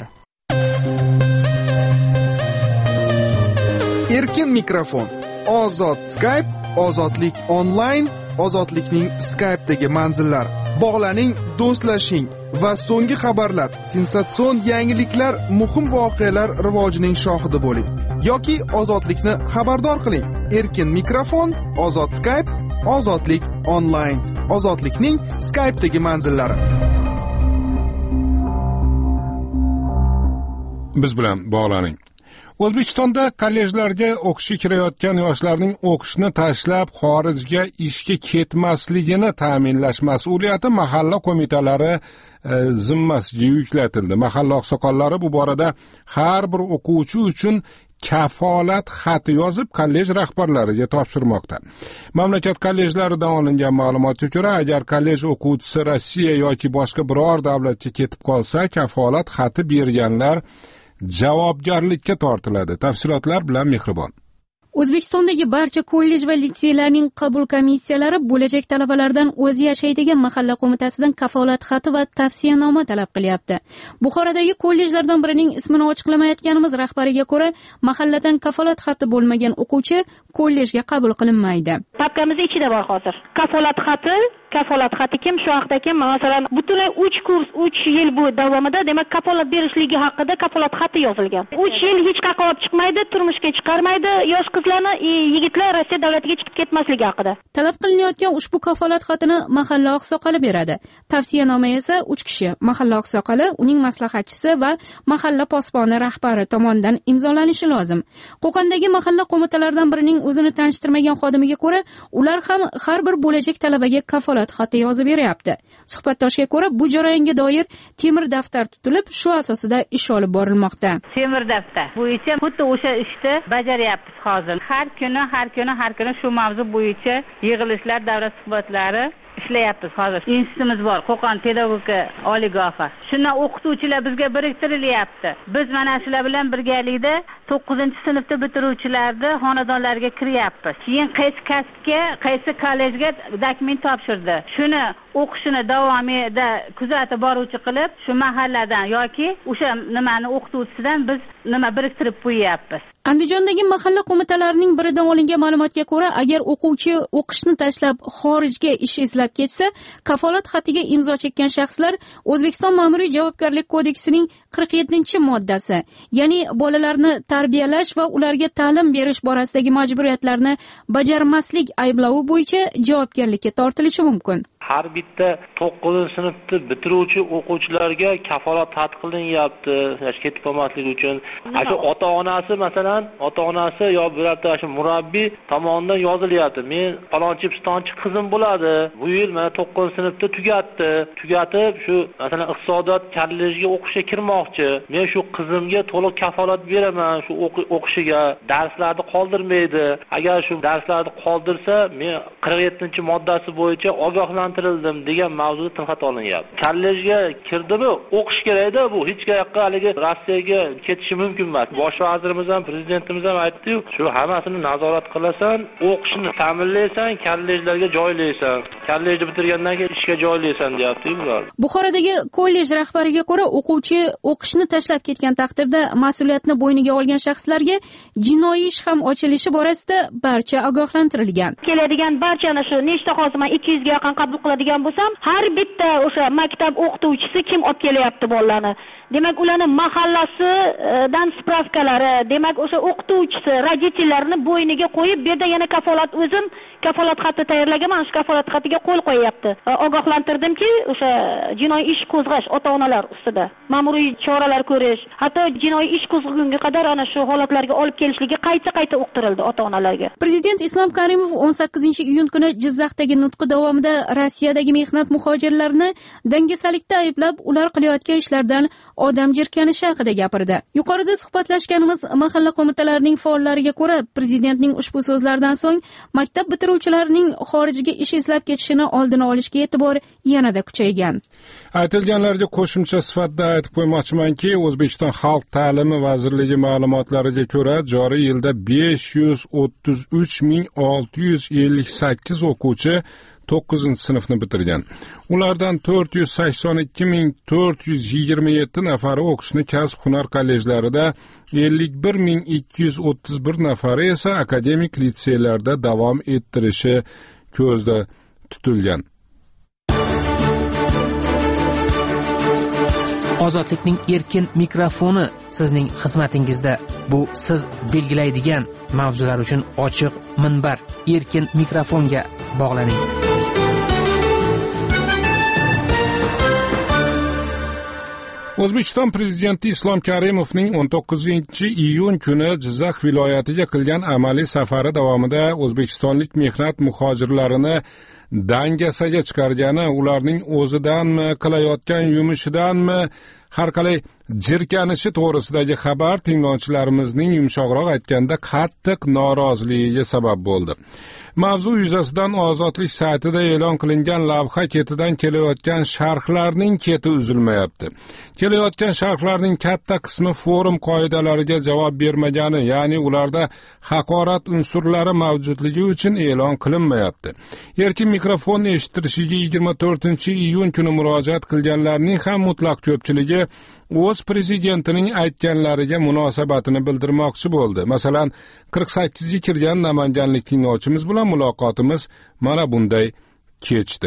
Erkin mikrofon, ozod Skype, ozodlik onlayn, ozodlikning Skype'dagi manzillari. Bog'laning, do'stlashing va so'nggi xabarlar, sensatsion yangiliklar, muhim voqealar rivojining shohidi bo'ling yoki ozodlikni xabardor qiling. Erkin mikrofon, ozod Skype, ozodlik onlayn, ozodlikning Skype'dagi manzillari. Biz bilan bog'laning. O'zbekistonda kollejlarga o'qishga kirayotgan yoshlarning o'qishni tashlab xorijga ishga ketmasligini ta'minlash mas'uliyati mahalla qo'mitalari e, zimmasiga yuklatildi. Mahalla oqsoqollari bu borada har bir o'quvchi uchun kafolat xati yozib kollej rahbarlariga topshirmoqda. Mamlakat kollejlaridan olingan ma'lumotga ko'ra, agar kollej o'quvchisi Rossiya yoki boshqa biror davlatga ketib qolsa, kafolat xati berganlar javobgarlikka tortiladi. Tafsilotlar bilan Mehribon. O'zbekistondagi barcha kollej va litseylarning qabul komissiyalari bo'lajak talabalardan o'zi yashaydigan mahalla qo'mitasidan kafolat xati va tavsiyanoma talab qilyapti. Buxorodagi kollejlardan birining ismini ochiqlamayotganimiz rahbariga ko'ra, mahalladan kafolat xati bo'lmagan o'quvchi kollejga qabul qilinmaydi. Papkamiz ichida bor hozir. Kafolat xati kafolat xati kim, shu haqda kim, masalan, butunlay uch kurs, uch yil bu davomida, demak, kafolat berishligi haqida kafolat xati yozilgan. uch yil hech qayerga olib chiqmaydi, turmushga chiqarmaydi, yosh qizlarni, yigitlar Rossiya davlatiga chiqib ketmasligi haqida. Talab qilinayotgan ushbu kafolat xatini mahalla oqsoqoli beradi. Tavsiyanoma esa uch kishi, mahalla oqsoqoli, uning maslahatchisi va mahalla posboni rahbari tomonidan imzolanishi lozim. Qo'qondagi mahalla qo'mitalaridan birining o'zini tanishtirmagan xodimiga ko'ra, ular ham har bir bo'lajak talabaga kafolat xati yozib beryapti. Suhbatdoshga ko'ra, bu jarayonga doir temir daftar tutilib, shu asosida ish olib borilmoqda. Temir daftar bo'yicha xuddi o'sha ishni bajaryapmiz hozir. Har kuni, har kuni, har kuni shu mavzu bo'yicha yig'ilishlar, davra suhbatlari ishlayapmiz hozir. Institutimiz bor, Qo'qon pedagogika oligohi. Shundan o'qituvchilar bizga biriktirilyapti. Biz mana shular bilan birgalikda to'qqizinchi sinfda bitiruvchilarni xonadonlariga kiryapmiz. Keyin qaysi kasbga, qaysi kollejga dokument topshirdi. Shuni o'qishini davomida kuzatib boruvchi qilib, shu mahalladan yoki o'sha nimani o'qituvchisidan biz nima biriktirib qo'yyapmiz. Andijondagi mahalla qo'mitalarining biridan olingan ma'lumotga ko'ra, agar o'quvchi o'qishni tashlab xorijga ish izlab ketsa, kafolat xatiga imzo chekkan shaxslar O'zbekiston Ma'muriy javobgarlik kodeksining qirq yettinchi moddasi, ya'ni bolalarni tarbiyalash va ularga ta'lim berish borasidagi majburiyatlarni bajarmaslik ayblovi bo'yicha javobgarlikka tortilishi mumkin. har bitta to'qqizinchi sinfni bitiruvchi o'quvchilarga kafolat xat qilinyapti yosh ketib qolmasligi uchun. Shu ota-onasi masalan, ota-onasi yo birorta shu murabbiy tomonidan yozilyapti. Men palonchi pistonchi qizim bo'ladi. Bu yil mana to'qqizinchi sinfni tugatdi. Tugatib shu masalan iqtisodiyot kollejiga o'qishga kirmoqchi. Men shu qizimga to'liq kafolat beraman shu o'qishiga. Darslarni qoldirmaydi. Agar shu darslarni qoldirsa, men qirq yettinchi moddasi bo'yicha ogohlantirildim degan mavzuda tilxat olinyapti. Kollejga kirdimi, o'qish kerak-da bu. Hech qayerga haligi Rossiyaga ketishi mumkin emas. Bosh vazirimiz ham, prezidentimiz ham aytdi-ku, shu hammasini nazorat qilasan, o'qishni ta'minlaysan, kollejlarga joylaysan. Kollejni bitirgandan keyin ishga joylaysan, deyapti-ku bular. Buxorodagi kollej rahbariga ko'ra, o'quvchi o'qishni tashlab ketgan taqdirda mas'uliyatni bo'yniga olgan shaxslarga jinoiy ish ham ochilishi borasida barcha ogohlantirilgan. Keladigan barchani shu nechta hozir men ikki yuz ga yaqin qabul qiladigan bo'lsam, har bitta o'sha maktab o'qituvchisi kim olib kelyapti bolalarni. Demak, ularning mahallasidan spravkalari, demak o'sha o'qituvchisi, roditellarini bo'yniga qo'yib, bu yerda yana kafolat o'zim kafolat xati tayyorlaganman, shu kafolat xatiga qo'l qo'yapti. Ogohlantirdimki, o'sha jinoiy ish qo'zg'ash ota-onalar ustida, ma'muriy choralar ko'rish, hatto jinoiy ish qo'zg'agunga qadar ana shu holatlarga olib kelishligi qayta-qayta uqtirildi ota-onalarga. Prezident Islom Karimov o'n sakkizinchi iyun kuni Jizzaxdagi nutqi davomida Rossiyadagi mehnat muhojirlarini dangasalikda ayblab, ular qilayotgan ishlardan odam jirkanishi haqida gapirdi. Yuqorida suhbatlashganimiz mahalla qo'mitalarining faollariga ko'ra, prezidentning ushbu so'zlaridan so'ng maktab bitiruvchilarining xorijga ish izlab ketishini oldini olishga e'tibor yanada kuchaygan. Aytilganlarga qo'shimcha sifatida aytib qo'ymoqchimanki, O'zbekiston Xalq ta'limi vazirligi ma'lumotlariga ko'ra, joriy yilda besh yuz o'ttiz uch ming olti yuz ellik sakkiz o'quvchi to'qqizinchi sinfni bitirgan. Ulardan to'rt yuz sakson ikki ming to'rt yuz yigirma yetti nafari o'qishni kasb-hunar kollejlarida, ellik bir ming ikki yuz o'ttiz bir nafari esa akademik litseylarda davom ettirishi ko'zda tutilgan. Ozodlikning erkin mikrofoni sizning xizmatingizda. Bu siz belgilaydigan mavzular uchun ochiq minbar. Erkin mikrofonga bog'laning. O'zbekiston prezidenti Islom Karimovning o'n to'qqizinchi iyun kuni Jizzax viloyatiga qilgan amaliy safari davomida o'zbekistonlik mehnat muhojirlarini dangasaga chiqargani, ularning o'zidanmi, qilayotgan yumushidanmi, har qalay jirkanishi to'g'risidagi xabar tinglovchilarimizning yumshoqroq aytganda qattiq noroziligiga sabab bo'ldi. Mavzu yuzasidan Ozodlik saytida e'lon qilingan lavha ketidan kelayotgan sharhlarning keti uzilmayapti. Kelayotgan sharhlarning katta qismi forum qoidalariga javob bermagani, ya'ni ularda haqorat unsurlari mavjudligi uchun e'lon qilinmayapti. Erkin mikrofon eshittirishiga yigirma to'rtinchi iyun kuni murojaat qilganlarning ham mutlaq ko'pchiligi o'z prezidentining aytganlariga munosabatini bildirmoqchi bo'ldi. Masalan, qirq sakkizga kirgan namanganlik tinglovchimiz bilan muloqotimiz mana bunday kechdi.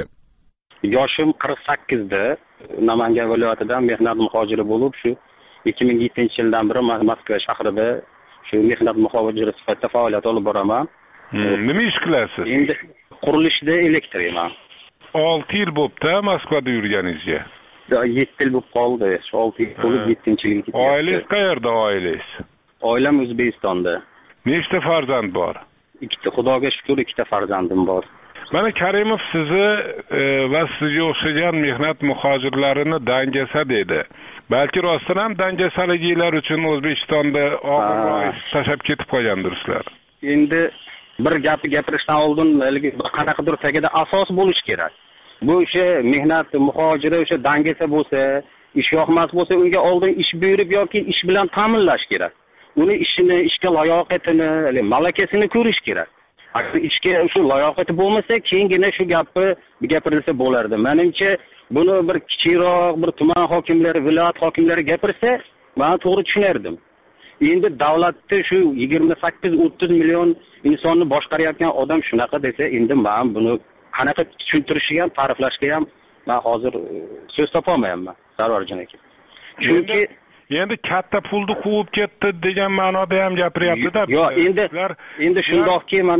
Yoshim qirq sakkizda, Namangan viloyatidan mehnat muhojiri bo'lib, shu ikki ming yettinchi yildan beri Moskva shahrida shu mehnat muhojiri sifatida faoliyat olib boraman. Hmm, nima ish qilasiz? Endi qurilishda elektrikman. olti yil bo'libdi Moskvada yurganingizga. yetti yil bo'lib qoldi. Shu olti yil bo'lib yettinchi yilga ketyapti. Oilangiz qayerda oilangiz? Oilam O'zbekistonda. Nechta farzand bor? Ikkita, Xudoga shukr, ikkita farzandim bor. Mana Karimov sizni e, va sizga o'xshagan mehnat muhojirlarini dangasa dedi. Balki rostdan ham dangasaliginglar uchun O'zbekistonda og'ir tashlab ketib qolgandirsizlar. Endi bir gapi gapirishdan oldin qanaqadir tagida asos bo'lish kerak. Bu o'sha mehnat muhojiri o'sha dangasa bo'lsa, ish yoqmas bo'lsa, unga oldin ish buyurib yoki ish bilan ta'minlash kerak. Uni ishini, ishga layoqatini, malakasini ko'rish kerak. Agar ishga shu layoqati bo'lmasa, keyingina shu gapni gapirilsa bo'lardi. Menimcha, buni bir kichikroq bir tuman hokimlari, viloyat hokimlari gapirsa, men to'g'ri tushunardim. Endi davlatda shu yigirma sakkiz o'ttiz million insonni boshqarayotgan odam shunaqa desa, endi men buni qanaqa tushuntirishga ham, ta'riflashga ham men hozir so'z topolmayman, Sarvarjon aka. Chunki endi katta pulni quvib ketdi degan ma'noda ham gapiryapti-da. Yo'q, endi endi shundoqki, mana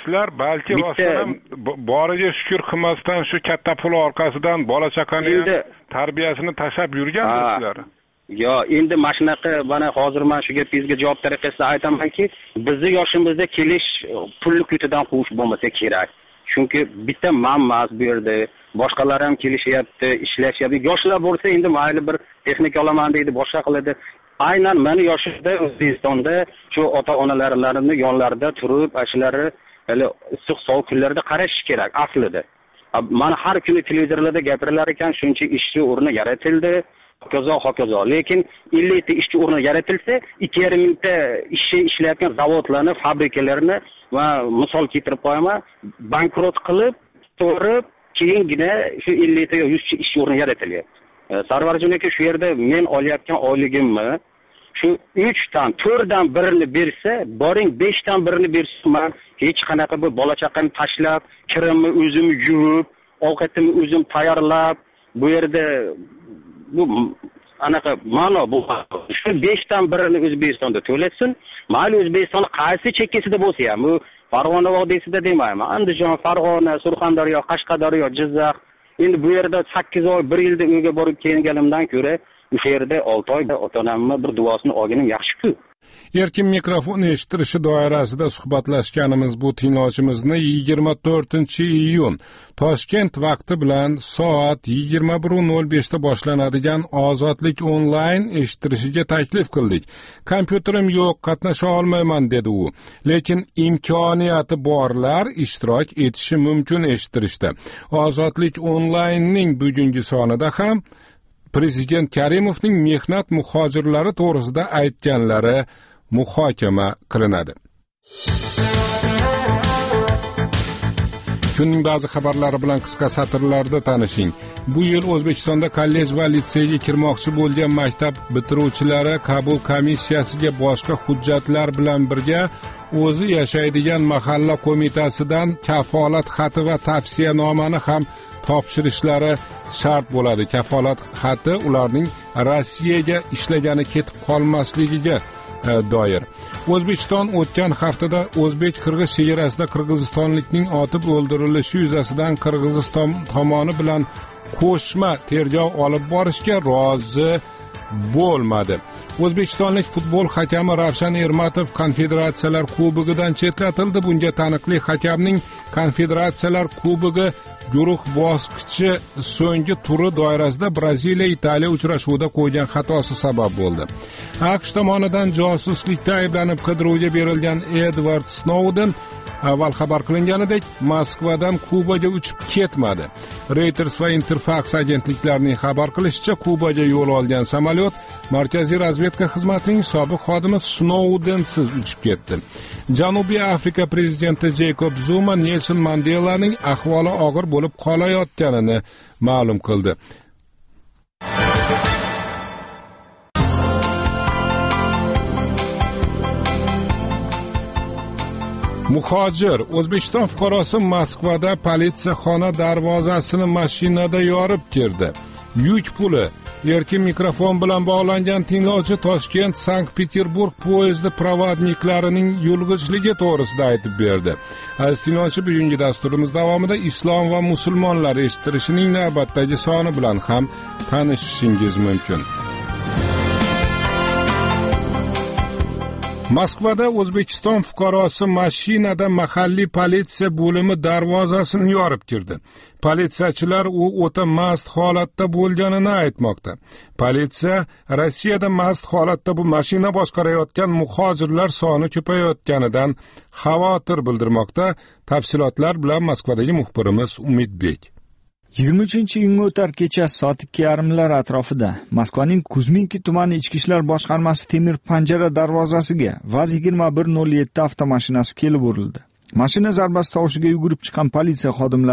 sizlar balki rostdan boriga shukur qilmasdan shu katta pul orqasidan bola chaqani tarbiyasini tashlab yurgansizlar. Yo, endi mana shunaqa, mana hozir men shu gapingizga javob tariqasida aytamanki, bizni yoshimizda kelish pullik yutidan quvish bo'lmasa kerak. Chunki bitta mammas bu yerda, boshqalar ham kelishyapti, ishlashyapti. Yoshlar bo'lsa endi mayli bir texnika olaman deydi, boshqa qiladi. Aynan meni yoshimda O'zbekistonda shu ota-onalarini yonlarida turib, ashlari hali issiq sovuq kunlarda qarash kerak aslida. Mana har kuni televizorlarda gapirilar ekan, shuncha ishchi o'rni yaratildi. Hokazo, hokazo. Lekin ellik ta ishchi o'rni yaratilsa, ikki yarim mingta ishchi ishlayotgan zavodlarni, fabrikalarni va misol keltirib qo'yaman, bankrot qilib, to'g'rib, keyingina shu ellik ta yo yuz ta ishchi o'rni yaratilyapti. Sarvarjon aka, shu yerda men olayotgan oyligimni shu uch dan, to'rt dan birini bersa, boring besh dan birini bersa, men hech qanaqa bir bola chaqani tashlab, kirimni o'zim yuvib, ovqatimni o'zim tayyorlab, bu yerda bu anaqa ma'no bu shu besh dan birini O'zbekistonda to'latsin. Mayli O'zbekiston qaysi chekkasida bo'lsa ham, bu Farg'ona vodiysida demayman. Andijon, Farg'ona, Surxondaryo, Qashqadaryo, Jizzax. Endi bu yerda sakkiz oy, bir yilda uyga borib kelganimdan ko'ra, o'sha yerda olti oy ota-onamning bir duosini olganim yaxshi-ku. Erkin mikrofon eshittirishi doirasida suhbatlashganimiz bu tinglovchimizni yigirma to'rtinchi iyun Toshkent vaqti bilan soat yigirma bir nol besh da boshlanadigan Ozodlik onlayn eshittirishiga taklif qildik. Kompyuterim yo'q, qatnasha olmayman dedi u. Lekin imkoniyati borlar ishtirok etishi mumkin eshittirishda. Ozodlik onlaynning bugungi sonida ham Prezident Karimovning mehnat muhojirlari to'g'risida aytganlari muhokama qilinadi. Kunning ba'zi xabarlari bilan qisqa satrlarda tanishing. Bu yil O'zbekistonda kollej va litseyga kirmoqchi bo'lgan maktab bitiruvchilari qabul komissiyasiga boshqa hujjatlar bilan birga o'zi yashaydigan mahalla qo'mitasidan kafolat xati va tavsiyanomani ham topshirishlari shart bo'ladi. Kafolat xati ularning Rossiyaga ishlagani ketib qolmasligiga e, doir. O'zbekiston o'tgan haftada o'zbek-qirg'iz chegarasida qirg'izistonlikning otib o'ldirilishi yuzasidan Qirg'iziston tomoni bilan qo'shma tergov olib borishga rozi bo'lmadi. O'zbekistonlik futbol hakami Ravshan Ermatov Konfederatsiyalar Kubogidan chetlatildi. Bunga taniqli hakamning Konfederatsiyalar Kubogi guruh bosqichi so'nggi turi doirasida Braziliya Italiya uchrashuvida qo'ygan xatosi sabab bo'ldi. AQSh tomonidan josuslikda ayblanib qidiruvga berilgan Edward Snowden avval xabar qilinganidek Moskvadan Kubaga uchib ketmadi. Reuters va Interfax agentliklarining xabar qilishicha, Kubaga yo'l olgan samolyot Markaziy razvedka xizmatining sobiq xodimi Snowdensiz uchib ketdi. Janubiy Afrika prezidenti Jacob Zuma Nelson Mandelaning ahvoli og'ir bo'lib qolayotganini ma'lum qildi. Muhojir O'zbekiston fuqarosi Moskvada politsiya xona darvozasini mashinada yorib kirdi. Yuk puli Erkin mikrofon bilan bog'langan tinglovchi Toshkent Sankt-Peterburg poyezdi provodniklarining yulg'ichligi to'g'risida aytib berdi. Aziz tinglovchi, bugungi dasturimiz davomida islom va musulmonlar eshittirishining navbatdagi soni bilan ham tanishishingiz mumkin. Moskvada O'zbekiston fuqarosi mashinada mahalliy politsiya bo'limi darvozasini yorib kirdi. Politsiyachilar u o'ta mast holatda bo'lganini aytmoqda. Politsiya Rossiyada mast holatda bu mashina boshqarayotgan muhojirlar soni ko'payayotganidan xavotir bildirmoqda. Tafsilotlar bilan Moskvadagi muxbirimiz Umidbek. yigirma uchinchi iyunga o'tar kechasi soat ikki yarimlar atrofida Moskvaning Kuzminki tumani ichki ishlar boshqarmasi temir panjara darvozasiga vaz yigirma bir nol yetti avtomashinasi kelib urildi. Mashina zarbasi tovushiga yugurib chiqqan politsiya xodimlari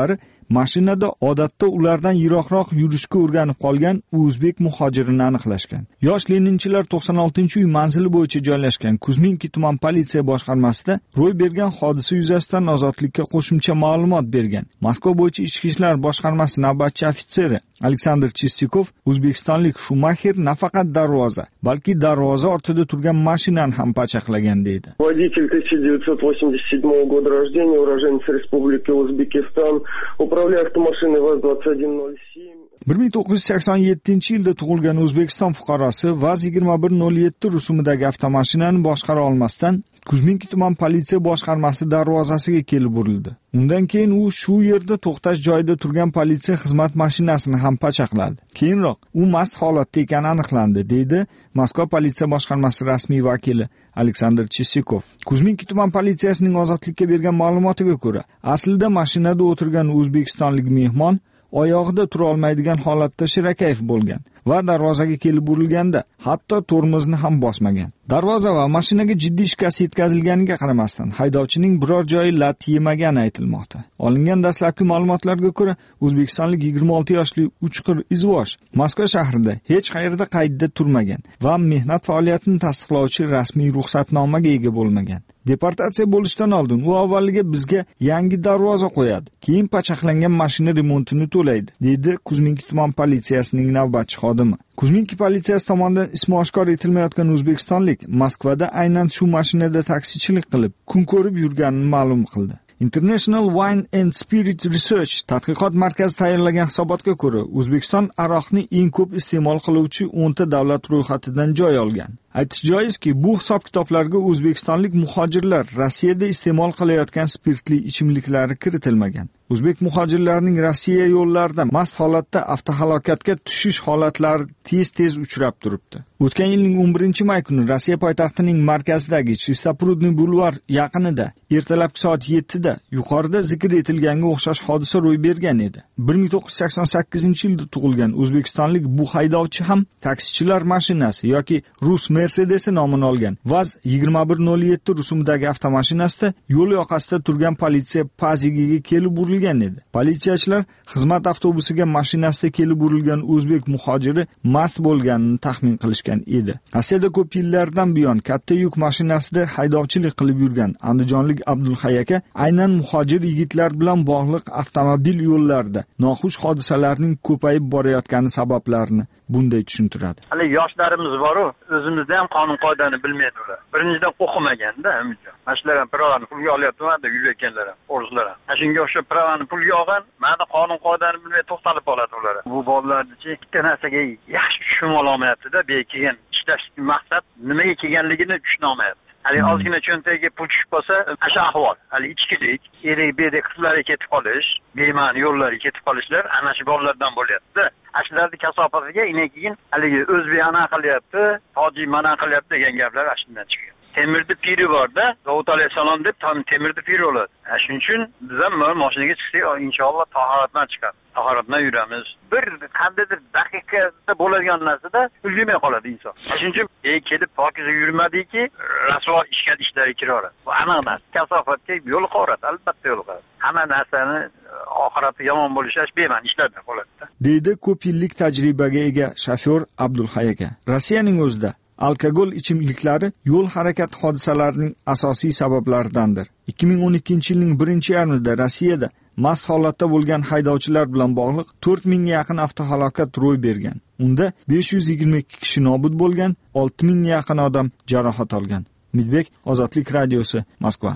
mashinada odatda ulardan yiroqroq yurishga o'rganib qolgan o'zbek muhojirini aniqlashgan. Yosh leninchilar to'qson oltinchi uy manzili bo'yicha joylashgan Kuzminki tuman politsiya boshqarmasida ro'y bergan hodisa yuzasidan ozodlikka qo'shimcha ma'lumot bergan Moskva bo'yicha ichki ishlar boshqarmasi navbatchi ofitseri Aleksandr Chistikov o'zbekistonlik Shumaxer nafaqat darvoza, balki darvoza ortida turgan mashinani ham pachaqlagan deydi. Водитель тысяча девятьсот восемьдесят седьмого года рождения, уроженец Республики Узбекистан, управляя автомашиной ВАЗ двадцать один ноль семь. bir ming to'qqiz yuz sakson yettinchi yilda tug'ilgan O'zbekiston fuqarosi VAZ yigirma bir nol yetti rusumidagi avtomashinani boshqara olmasdan Kuzminki tuman politsiya boshqarmasi darvozasiga kelib urildi. Undan keyin u shu yerda to'xtash joyida turgan politsiya xizmat mashinasini ham pachaqladi. Keyinroq u mast holatda ekani aniqlandi, deydi Moskva politsiya boshqarmasi rasmiy vakili Aleksandr Chisikov. Kuzminki tuman politsiyasining ozodlikka bergan ma'lumotiga ko'ra, aslida mashinada o'tirgan o'zbekistonlik mehmon oyog'ida tura olmaydigan holatda shirakayf bo'lgan va darvozaga kelib urilganda hatto tormozni ham bosmagan. Darvoza va mashinaga jiddiy shikast yetkazilganiga qaramasdan haydovchining biror joyi lat yemagani aytilmoqda. Olingan dastlabki ma'lumotlarga ko'ra, o'zbekistonlik yigirma olti yoshli uchqir izvosh Moskva shahrida hech qayerda qaydda turmagan va mehnat faoliyatini tasdiqlovchi rasmiy ruxsatnomaga ega bo'lmagan. Deportatsiya bo'lishdan oldin u avvaliga bizga yangi darvoza qo'yadi, keyin pachaqlangan mashina remontini to'laydi, deydi Kuzminki tuman politsiyasining navbatchi xodimi. Kuzminki politsiyasi tomonidan ismi oshkor etilmayotgan o'zbekistonlik Moskvada aynan shu mashinada taksichilik qilib, kun ko'rib yurganini ma'lum qildi. International Wine and Spirit Research tadqiqot markazi tayyorlagan hisobotga ko'ra, O'zbekiston aroqni eng ko'p iste'mol qiluvchi o'nta davlat ro'yxatidan joy olgan. Aytish joizki, bu hisob-kitoblarga o'zbekistonlik muhojirlar Rossiyada iste'mol qilayotgan spirtli ichimliklari kiritilmagan. O'zbek muhojirlarining Rossiya yo'llarida mast holatda avtohalokatga tushish holatlari tez-tez uchrab turibdi. O'tgan yilning o'n birinchi may kuni Rossiya poytaxtining markazidagi Chistoprudniy bulvar yaqinida ertalabki soat yettida yuqorida zikr etilganga o'xshash hodisa ro'y bergan edi. bir ming to'qqiz yuz sakson sakkizinchi yilda tug'ilgan o'zbekistonlik bu haydovchi ham taksichilar mashinasi yoki Rus Mercedes'i nomini olgan VAZ yigirma bir nol yetti rusumidagi avtomashinasida yo'l yoqasida turgan politsiya pazigiga kelib urilgan edi. Politsiyachilar xizmat avtobusiga mashinasida kelib urilgan o'zbek muhojiri mast bo'lganini taxmin qilishgan edi. Rossiyada ko'p yillardan buyon katta yuk mashinasida haydovchilik qilib yurgan andijonlik Abdulxay aka aynan muhojir yigitlar bilan bog'liq avtomobil yo'llarida noxush hodisalarning ko'payib borayotgani sabablarini bunday tushuntiradi. Hali yoshlarimiz bor-ku, o'zimizda ham qonun qoidani bilmaydi ular. Birinchidan o'qimaganda, umidjon. Mashlar ham pravani pulga olyapti-da, yurayotganlar ham, o'rzlar ham. Shunga o'xshab pravani pulga olgan, mana qonun qoidani bilmay to'xtalib qoladi ular. Bu bolalarni-chi bitta narsaga yaxshi tushunib olmayapti-da, bu kelgan ishlash maqsad nimaga kelganligini tushuna olmayapti. Hali ozgina cho'ntagiga pul tushib qolsa, o'sha ahvol. Hali ichkilik, erik bedek qizlarga ketib qolish, bema'ni yo'llarga ketib qolishlar ana shu bolalardan bo'lyapti. Ashlarni kasofatiga keyin haligi o'zbek ana qilyapti, tojik mana qilyapti degan gaplar ashundan chiqadi. Temirni piri bor-da, Davud alayhisalom deb tam temirni piri bo'ladi. Shuning uchun biz ham mashinaga chiqsak, inshaalloh tahoratdan chiqadi. Tahoratdan yuramiz. Bir qandaydir daqiqada bo'ladigan narsada ulgurmay qoladi inson. Shuning uchun ey kelib pokiza yurmadiki, rasvo ishga ishlariga kiraveradi. Bu aniq narsa. Kasofatga yo'l qo'yadi, albatta yo'l qo'yadi. Hamma narsani oxirati yomon bo'lishlash bema'ni ishlardan qoladi. Deydi ko'p yillik tajribaga ega shofyor Abdulxay aka. Rossiyaning o'zida alkogol ichimliklari yo'l harakati hodisalarining asosiy sabablaridandir. ikki ming o'n ikkinchi yilning birinchi yarmida Rossiyada mast holatda bo'lgan haydovchilar bilan bog'liq to'rt mingga yaqin avtohalokat ro'y bergan. Unda besh yuz yigirma ikki kishi nobud bo'lgan, olti mingga yaqin odam jarohat olgan. Umidbek, Ozodlik radiosi, Moskva.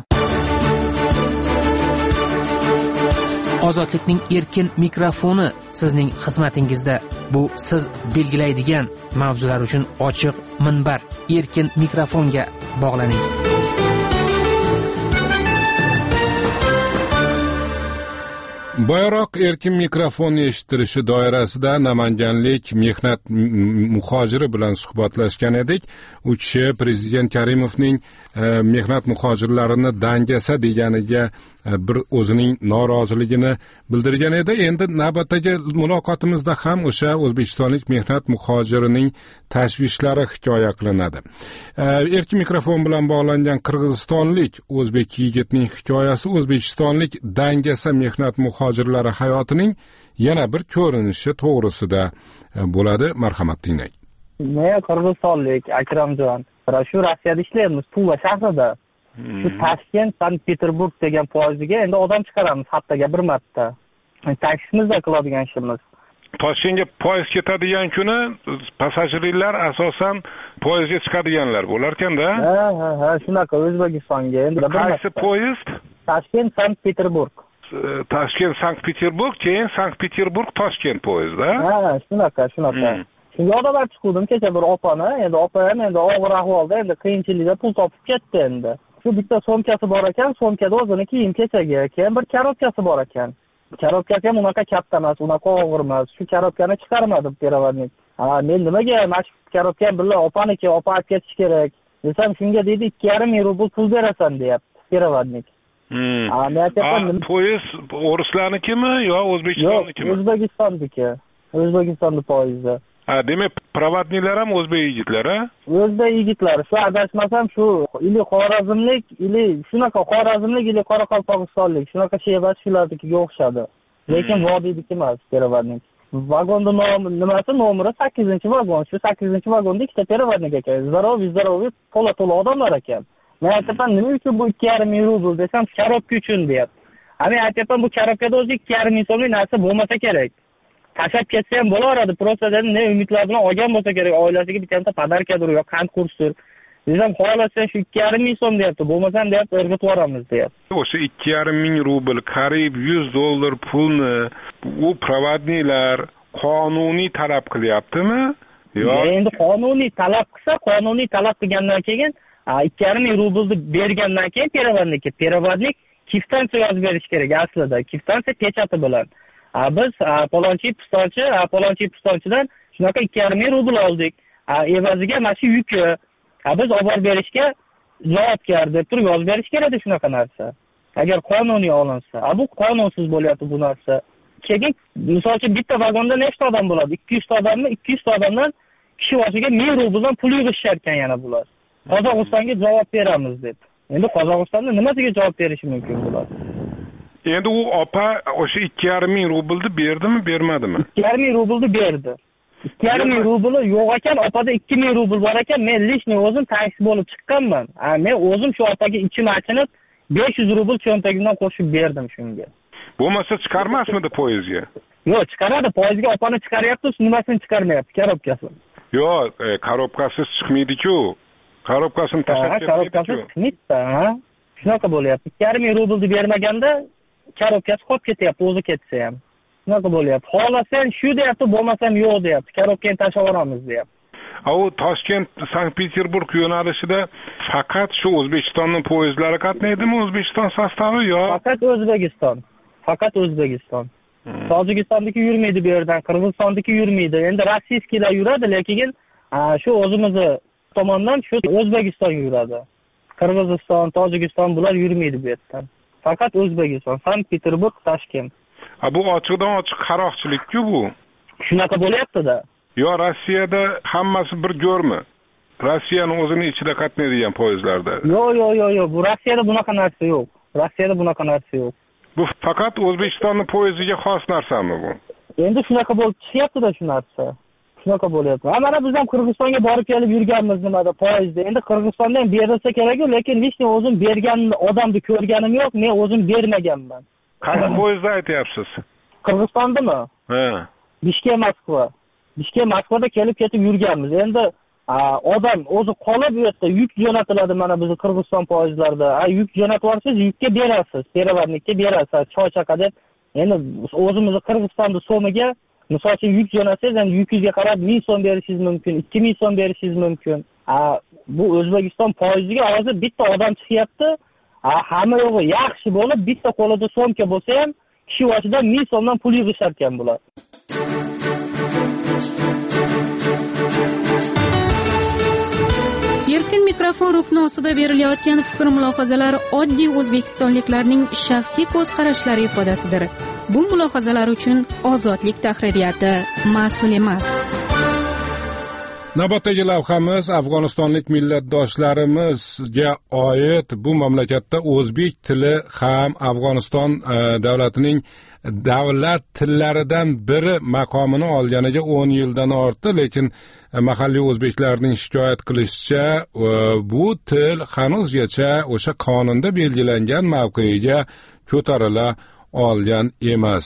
Ozodlikning erkin mikrofoni sizning xizmatingizda. Bu siz belgilaydigan mavzular uchun ochiq minbar. Erkin mikrofonga bog'laning. Boyroq erkin mikrofon eshittirishi doirasida namanganlik mehnat muhojiri bilan suhbatlashgan edik. U kishi Prezident Karimovning mehnat muhojirlarini dangasa deganiga bir o'zining noroziligini bildirgan edi. Endi navbatdagi muloqotimizda ham o'sha o'zbekistonlik mehnat muhojirining tashvishlari hikoya qilinadi. Erkin mikrofon bilan bog'langan qirg'izistonlik o'zbek yigitning hikoyasi o'zbekistonlik dangasa mehnat muhojirlari hayotining yana bir ko'rinishi to'g'risida bo'ladi. Marhamat tinglang. Men qirg'izistonlik Akramjon. Shu Rossiyada ishlaymiz, Tuva shahrida. Shu Toshkent, Sankt-Peterburg degan poyezdiga endi odam chiqaramiz haftaga bir marta. Taksimizda qiladigan ishimiz. Toshkentga poyezd ketadigan kuni passajirlar asosan poyezdga chiqadiganlar bo'lar-kanda. Ha, ha, ha, shunaqa O'zbekistonga endi bir qaysi poyezd? Toshkent, Sankt-Peterburg. Toshkent, Sankt-Peterburg, keyin Sankt-Peterburg, Toshkent poyezdi. Ha, shunaqa, shunaqa. Shunga odamlar chiqdim kecha bir opani, endi opa ham endi og'ir ahvolda, endi qiyinchilikda pul topib ketdi endi. Shu bitta so'mkasi bor ekan, so'mkada o'zini kiyim kechagi, keyin bir korobkasi bor ekan. Korobkasi ham unaqa katta emas, unaqa og'ir emas. Shu korobkani chiqarmadi perevodnik. Ha, men nimaga mana shu korobkani bilan opaniki, opa olib ketish kerak. Desam, shunga deydi ikki yarim ming rubl pul berasan, deyapti perevodnik. Hmm. Ha, men aytayapman, poyezd o'rislarnikimi yo O'zbekistonnikimi? Yo'q, O'zbekistonniki. O'zbekistonning poyezdi. Ha, demak, provodniklar ham o'zbek yigitlar, ha? O'zbek yigitlar. Shu adashmasam shu ili Xorazmlik, ili shunaqa Xorazmlik, ili Qoraqalpog'istonlik, shunaqa shebasi shularnikiga o'xshadi. Lekin vodiydiki emas, perevodnik. Vagonda nomi nimasi nomeri sakkizinchi vagon. Shu sakkizinchi vagonda ikkita perevodnik ekan. Здоровый, здоровый, to'la-to'la odamlar ekan. Men aytaman, nima uchun bu ikki yarim ming rubl desam, korobka uchun deyapti. Men aytaman, bu korobkada o'zi ikki yarim ming so'mlik narsa bo'lmasa kerak. Tashlab ketsa ham bo'laveradi. Просто ne umidlar bilan olgan bo'lsa kerak, oilasiga bitta podarkadir yo qand kursdir. Desam, xohlasan shu ikki yarim ming so'm deyapti. Bo'lmasam deyapti, o'rgatib yuboramiz deyapti. O'sha ikki yarim ming rubl, qariyb yuz dollar pulni u provodniklar qonuniy talab qilyaptimi? Yo, endi qonuniy talab qilsa, qonuniy talab qilgandan keyin ikki yarim ming rublni bergandan keyin perevodnik, perevodnik kvitansiya yozib berish kerak aslida. Kvitansiya pechati bilan. Biz palonchi pistonchi, palonchi pistonchidan shunaqa ikki yarim ming rubl oldik. Evaziga mana shu yukni biz olib borib berishga javobgar deb turib yozib berish kerak shunaqa narsa. Agar qonuniy olinsa. Bu qonunsiz bo'lyapti bu narsa. Keyin misol uchun bitta vagonda nechta odam bo'ladi? ikki yuz ta odamni, ikki yuz ta odamdan kishi boshiga ming rubldan pul yig'ishar ekan yana bular. Qozog'istonga javob beramiz deb. Endi Qozog'istonda nimasiga javob berishi mumkin bular? Endi u opa o'sha ikki yarim ming rublni berdimi, bermadimi? ikki yarim ming rublni berdi. ikki yarim ming rubli yo'q ekan, opada ikki ming rubl bor ekan. Men lishni o'zim taksi bo'lib chiqqanman. Ha, men o'zim shu opaga ichim achinib besh yuz rubl cho'ntagimdan qo'shib berdim shunga. Bo'lmasa chiqarmasmidi poyezdga? Yo'q, chiqaradi. Poyezdga opani chiqaryapti, nimasini chiqarmayapti? Korobkasini. Yo'q, korobkasiz chiqmaydi-ku. Korobkasini tashlab ketmaydi-ku. Chiqmaydi, ha? Shunaqa bo'lyapti. ikki yarim ming rublni bermaganda korobkasi qolib ketyapti, o'zi ketsa ham. Shunaqa bo'lyapti. Xohlasan shu deyapti, bo'lmasam yo'q deyapti. Korobkani tashlab yuboramiz deyapti. U Toshkent, Sankt-Peterburg yo'nalishida faqat shu O'zbekistonning poyezdlari qatnaydimi, O'zbekiston sostavi yo? Faqat O'zbekiston. Faqat O'zbekiston. Hmm. Tojikistonniki yurmaydi bu yerdan, Qirg'izistonniki yurmaydi. Endi rossiyskilar yuradi, lekin shu o'zimiz tomondan shu O'zbekiston yuradi. Qirg'iziston, Tojikiston bular yurmaydi bu yerdan. Faqat O'zbekiston, Sankt-Peterburg, Toshkent. Ha, bu ochiqdan ochiq qaroqchilik-ku bu. Shunaqa bo'lyapti-da. Yo, Rossiyada hammasi bir go'rmi? Rossiyaning o'zining ichida qatnaydigan poyezdlarda. Yo'q, yo'q, yo'q, yo'q. Bu Rossiyada bunaqa narsa yo'q. Rossiyada bunaqa narsa yo'q. Bu faqat O'zbekistonning poyezdiga xos narsami bu? Endi shunaqa bo'lib chiqyapti-da shu narsa. Shunaqa bo'lyapti. Ha, mana biz ham Qirg'izistonga borib kelib yurganmiz nimada poyezdda. Endi Qirg'izistonda ham berilsa kerak-ku, lekin hech kim o'zim bergan odamni ko'rganim yo'q, men o'zim bermaganman. Qaysi poyezdda aytyapsiz? Qirg'izistondami? Ha. Bishkek Moskva. Bishkek Moskvada kelib ketib yurganmiz. Endi odam o'zi qolib u yerda yuk jo'natiladi mana bizning Qirg'iziston poyezdlarida. Ha, yuk jo'natib olsangiz, yukka berasiz, perevodnikka berasiz, choy-chaqa deb. Endi o'zimizning Qirg'izistonning so'miga misol uchun yuk jo'natsangiz, endi yukingizga qarab ming so'm berishingiz mumkin, ikki ming so'm berishingiz mumkin. Ha, bu O'zbekiston poyezdiga hozir bitta odam chiqyapti. Ha, hamma yo'g'i yaxshi bo'lib, bitta qo'lida so'mka bo'lsa ham, kishi boshidan ming so'mdan pul yig'ishar ekan bular. Erkin mikrofon rukni ostida berilayotgan fikr mulohazalar oddiy o'zbekistonliklarning shaxsiy ko'z qarashlari ifodasidir. Bu mulohazalar uchun Ozodlik tahririyati mas'ul emas. Navbatdagi lavhamiz Afg'onistonlik millatdoshlarimizga oid. Bu mamlakatda o'zbek tili ham Afg'oniston e, davlatining davlat tillaridan biri maqomini olganiga o'n yildan ortdi, lekin mahalliy o'zbeklarning shikoyat qilishicha, bu til hanuzgacha o'sha qonunda belgilangan mavqeiga ko'tarila olgan emas.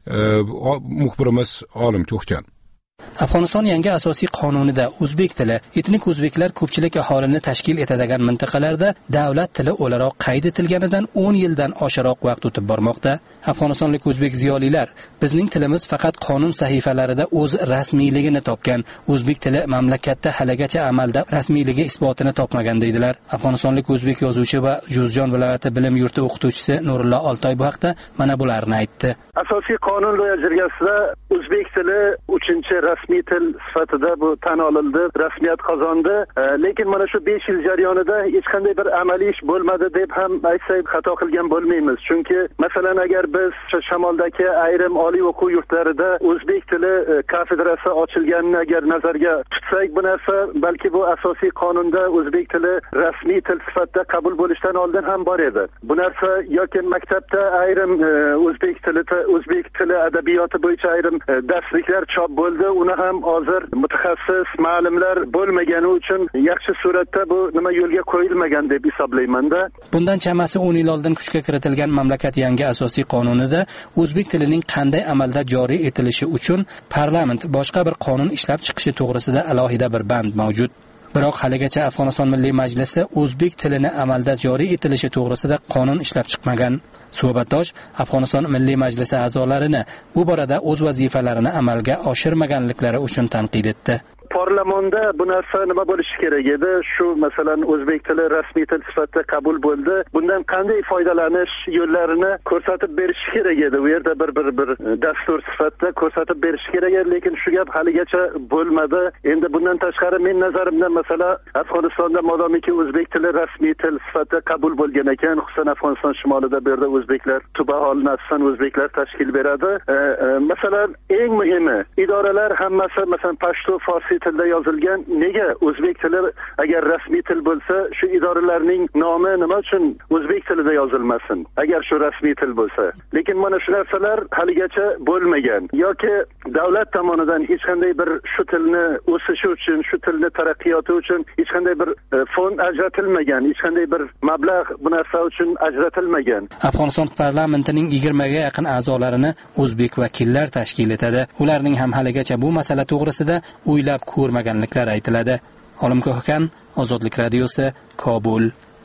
Muxbirimiz Olim Ko'xkan. Afg'oniston yangi asosiy qonunida o'zbek tili etnik o'zbeklar ko'pchilik aholini tashkil etadigan mintaqalarda davlat tili o'laroq qayd etilganidan o'n yildan oshiqroq vaqt o'tib bormoqda. Afg'onistonlik o'zbek ziyolilar bizning tilimiz faqat qonun sahifalarida o'z rasmiyligini topgan, o'zbek tili mamlakatda haligacha amalda rasmiyligi isbotini topmagan deydilar. Afg'onistonlik o'zbek yozuvchi va Juzjon viloyati bilim yurti o'qituvchisi Nurullo Oltoy bu haqda mana bularni aytdi. Asosiy qonun loyihalariga o'zbek tili uchinchi rasmiy til sifatida bu tan olildi, rasmiyat qozondi. E, lekin mana shu besh yil jarayonida hech qanday bir amaliy ish bo'lmadi deb ham aytsak xato qilgan bo'lmaymiz. Chunki masalan agar biz shamoldagi ayrim oliy o'quv yurtlarida o'zbek tili e, kafedrasi ochilganini agar nazarga tutsak, bu narsa balki bu asosiy qonunda o'zbek tili rasmiy til sifatida qabul bo'lishdan oldin ham bor edi. Bu narsa yoki maktabda ayrim e, o'zbek tili o'zbek tili adabiyoti bo'yicha ayrim e, darsliklar chop bo'ldi. Uni ham hozir mutaxassis ma'lumlar bo'lmagani uchun yaxshi suratda bu nima yo'lga qo'yilmagan deb hisoblayman-da. Bundan chamasi o'n yil oldin kuchga kiritilgan mamlakat yangi asosiy qonunida o'zbek tilining qanday amalda joriy etilishi uchun parlament boshqa bir qonun ishlab chiqishi to'g'risida alohida bir band mavjud. Biroq haligacha Afg'oniston Milliy Majlisi o'zbek tilini amalda joriy etilishi to'g'risida qonun ishlab chiqmagan. Suhbatdosh Afg'oniston Milliy Majlisi a'zolarini bu borada o'z vazifalarini amalga oshirmaganliklari uchun tanqid etdi. Parlamentda bu narsa nima bo'lishi kerak edi? Shu masalan o'zbek tili rasmiy til sifatida qabul bo'ldi. Bundan qanday foydalanish yo'llarini ko'rsatib berish kerak edi. Bu yerda bir bir bir dastur sifatida ko'rsatib berish kerak edi, lekin shu gap haligacha bo'lmadi. Endi bundan tashqari men nazarimda masalan Afg'onistonda modomiki o'zbek tili rasmiy til sifatida qabul bo'lgan ekan, xususan Afg'oniston shimolida bu yerda o'zbeklar tubaol nasdan o'zbeklar tashkil beradi. E, e, masalan eng muhimi idoralar hammasi masalan pashto, farsi tilda yozilgan. Nega o'zbek tili agar rasmiy til bo'lsa, shu idoralarning nomi nima uchun o'zbek tilida yozilmasin? Agar shu rasmiy til bo'lsa. Lekin mana shu narsalar haligacha bo'lmagan. Yoki davlat tomonidan hech qanday bir shu tilni o'sishi uchun, shu tilni taraqqiyoti uchun hech qanday bir e, fond ajratilmagan, hech qanday bir mablag' bu narsa uchun ajratilmagan. Afg'oniston parlamentining yigirmaga yaqin a'zolarini o'zbek vakillar tashkil etadi. Ularning ham haligacha bu masala to'g'risida o'ylab ko'rmaganliklari aytiladi. Olim Ko'xkan, Ozodlik radiosi, Kobul.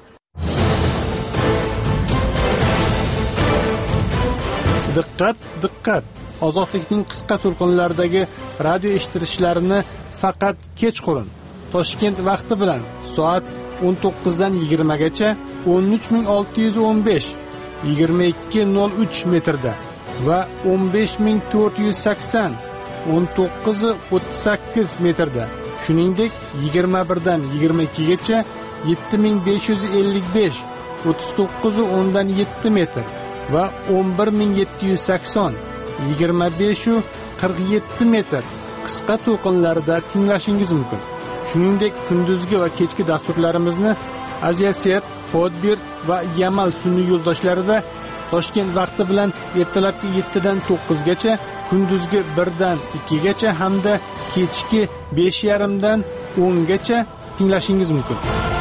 Diqqat, diqqat. Ozodlikning qisqa to'lqinlaridagi radio eshitilishlarini faqat kechqurun Toshkent vaqti bilan soat o'n to'qqizdan yigirmagacha o'n uch ming olti yuz o'n besh yigirma ikki nol uch metrda va o'n besh ming to'rt yuz sakson o'n to'qqiz o'ttiz sakkiz metrda, shuningdek yigirma birdan yigirma ikkigacha yetti ming besh yuz ellik besh o'ttiz to'qqiz o'ndan yetti metr va o'n bir ming yetti yuz sakson yigirma besh qirq yetti metr qisqa to'lqinlarida tinglashingiz mumkin. Shuningdek kunduzgi va kechki dasturlarimizni Aziyaset, Podbir va Yamal sun'iy yo'ldoshlarida Toshkent vaqti bilan ertalabki yettidan to'qqizgacha, kunduzgi birdan ikkigacha hamda kechki besh yarim dan o'ngacha tinglashingiz mumkin.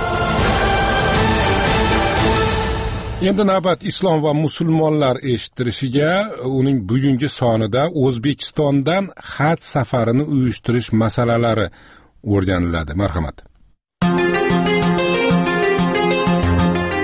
Endi navbat islom va musulmonlar eshittirishiga. Uning bugungi sonida O'zbekistondan haj safarini uyushtirish masalalari o'rganiladi. Marhamat.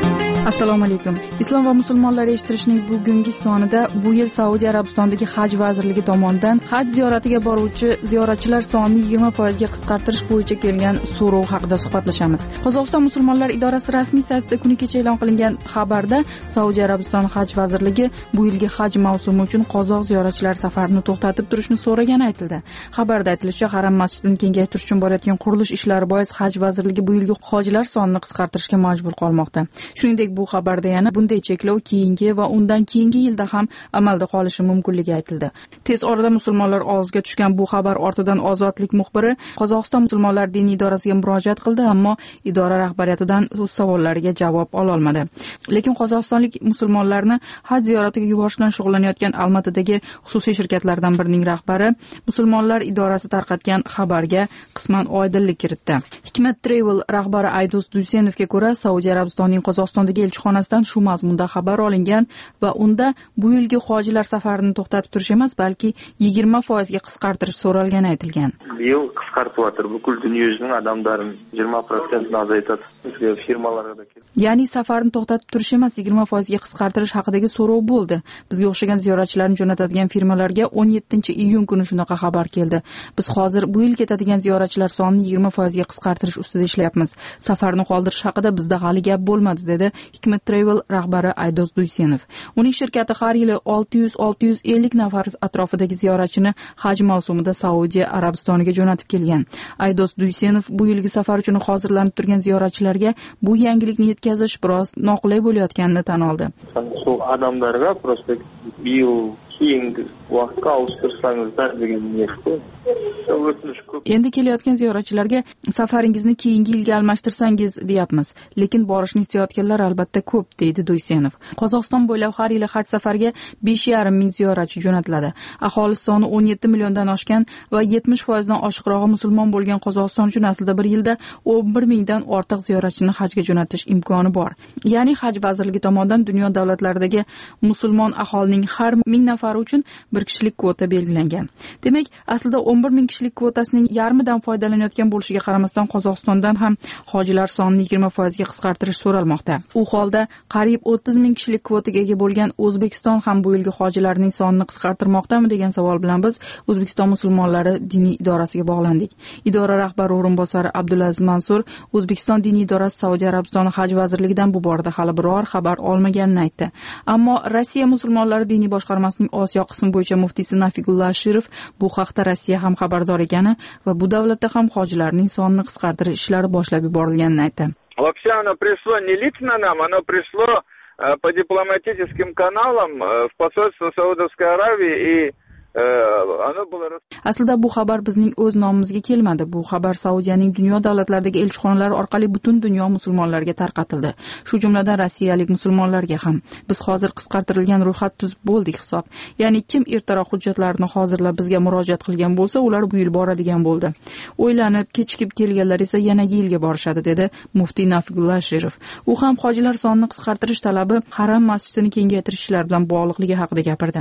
Assalomu alaykum. Islom va musulmonlar eshittirishning bugungi sonida bu yil Saudiya Arabistonidagi Haj vazirligi tomonidan haj ziyoratiga boruvchi ziyoratchilar sonini yigirma foiz ga qisqartirish bo'yicha kelgan so'rov haqida suhbatlashamiz. Qozog'iston musulmonlar idorasi rasmiy saytida kuni kecha e'lon qilingan xabarda Saudiya Arabistoni Haj vazirligi bu yilgi haj mavsumi uchun qozoq ziyoratchilar safarini to'xtatib turishni so'ragani aytildi. Xabarda aytilishicha, Haram masjidini kengaytirish uchun bo'layotgan qurilish ishlari bois Haj vazirligi bu yilgi hojilar sonini qisqartirishga majbur qolmoqda. Shuningdek, bu xabarda yana bunday cheklov keyingi va undan keyingi yilda ham amalda qolishi mumkinligi aytildi. Tez orada musulmonlar og'ziga tushgan bu xabar ortidan Ozodlik muxbiri Qozog'iston musulmonlar diniy idorasiga murojaat qildi, ammo idora rahbariyatidan o'z savollariga javob ola olmadi. Lekin qozog'istonlik musulmonlarni haj ziyoratiga yuborish bilan shug'ullanayotgan Almatidagi xususiy shirkatlardan birining rahbari musulmonlar idorasi tarqatgan xabarga qisman oydinlik kiritdi. Hikmat Travel rahbari Aydus Duysenovga ko'ra, Saudiya Arabistonining Qozog'istondagi elchixonasidan shu mazmunda xabar olingan va unda bu yilgi hojilar safarini to'xtatib turish emas, balki yigirma foiz ga qisqartirish so'ralgani aytilgan. Bu yil qisqartiryapti. Bukul dunyo yuzining odamlarini yigirma foiz azaytadi. Bizga firmalarga da. Ya'ni safarni to'xtatib turish emas, yigirma foiz ga qisqartirish haqidagi so'rov bo'ldi. Bizga o'xshagan ziyoratchilarni jo'natadigan firmalarga o'n yettinchi iyun kuni shunaqa xabar keldi. Biz hozir bu yil ketadigan ziyoratchilar sonini yigirma foiz ga qisqartirish ustida ishlayapmiz. Safarni qoldirish haqida bizda hali gap bo'lmadi, dedi Hikmat Travel rahbari Aydos Duysenov. Uning shirkati har yili olti yuz olti yuz ellik nafar atrofidagi ziyoratchini haj mavsumida Saudiya Arabistoniga jo'natib kelgan. Aydos Duysenov bu yilgi safar uchun hozirlanib turgan ziyoratchilarga bu yangilikni yetkazish biroz noqulay bo'layotganini tan oldi. Shu odamlarga prospekt bil keyingi vaqtga alishtirsangizlar degan niyatda. Endi kelayotgan ziyoratchilarga safaringizni keyingi yilga almashtirsangiz deyapmiz, lekin borishni istayotganlar albatta ko'p, deydi Duysenov. Qozog'iston bo'ylab har yili haj safariga besh yarim ming ziyoratchi jo'natiladi. Aholi soni o'n yetti milliondan oshgan va yetmish foiz dan oshiqrog'i musulmon bo'lgan Qozog'iston uchun aslida bir yilda o'n bir mingdan ortiq ziyoratchini hajga jo'natish imkoni bor. Ya'ni haj vazirligi tomonidan dunyo davlatlaridagi musulmon aholining har ming nafari uchun bir kishilik kvota belgilangan. Demak, aslida o'n bir ming kishilik kvotasining yarmidan foydalanayotgan bo'lishiga qaramasdan Qozog'istondan ham hojilar sonini yigirma foiz ga qisqartirish so'ralmoqda. U holda qariyb o'ttiz ming kishilik kvotaga ega bo'lgan O'zbekiston ham bu yilgi hojilarning sonini qisqartirmoqdami degan savol bilan biz O'zbekiston musulmonlari diniy idorasiga bog'landik. Idora rahbari o'rinbosari Abdulaziz Mansur O'zbekiston diniy idorasi Saudiya Arabistoni haj vazirligidan bu borada hali biror xabar olmaganini aytdi. Ammo Rossiya musulmonlari diniy boshqarmasining Osiyo qismi bo'yicha muftiysi Nafigullah Shirov bu haqda Rossiya ham xabardor ekani va bu davlatda ham hojilarning sonini qisqartirish ishlari boshlab yuborilganini aytdi. Вообще оно пришло не лично нам, оно пришло по дипломатическим каналам в посольство Саудовской Аравии и Aslida bu xabar bizning o'z nomimizga kelmadi. Bu xabar Saudiyaning dunyo davlatlaridagi elchixonalari orqali butun dunyo musulmonlariga tarqatildi. Shu jumladan rossiyalik musulmonlarga ham. Biz hozir qisqartirilgan ro'yxat tuzib bo'ldik hisob. Ya'ni kim ertaroq hujjatlarini hozirlab bizga murojaat qilgan bo'lsa, ular bu yil boradigan bo'ldi. O'ylanib, kechikib kelganlar esa yanagi yilga borishadi, dedi muftiy Nafigullah Shirov. U ham hojilar sonini qisqartirish talabi Haram masjidini kengaytirish ishlari bilan bog'liqligi haqida gapirdi.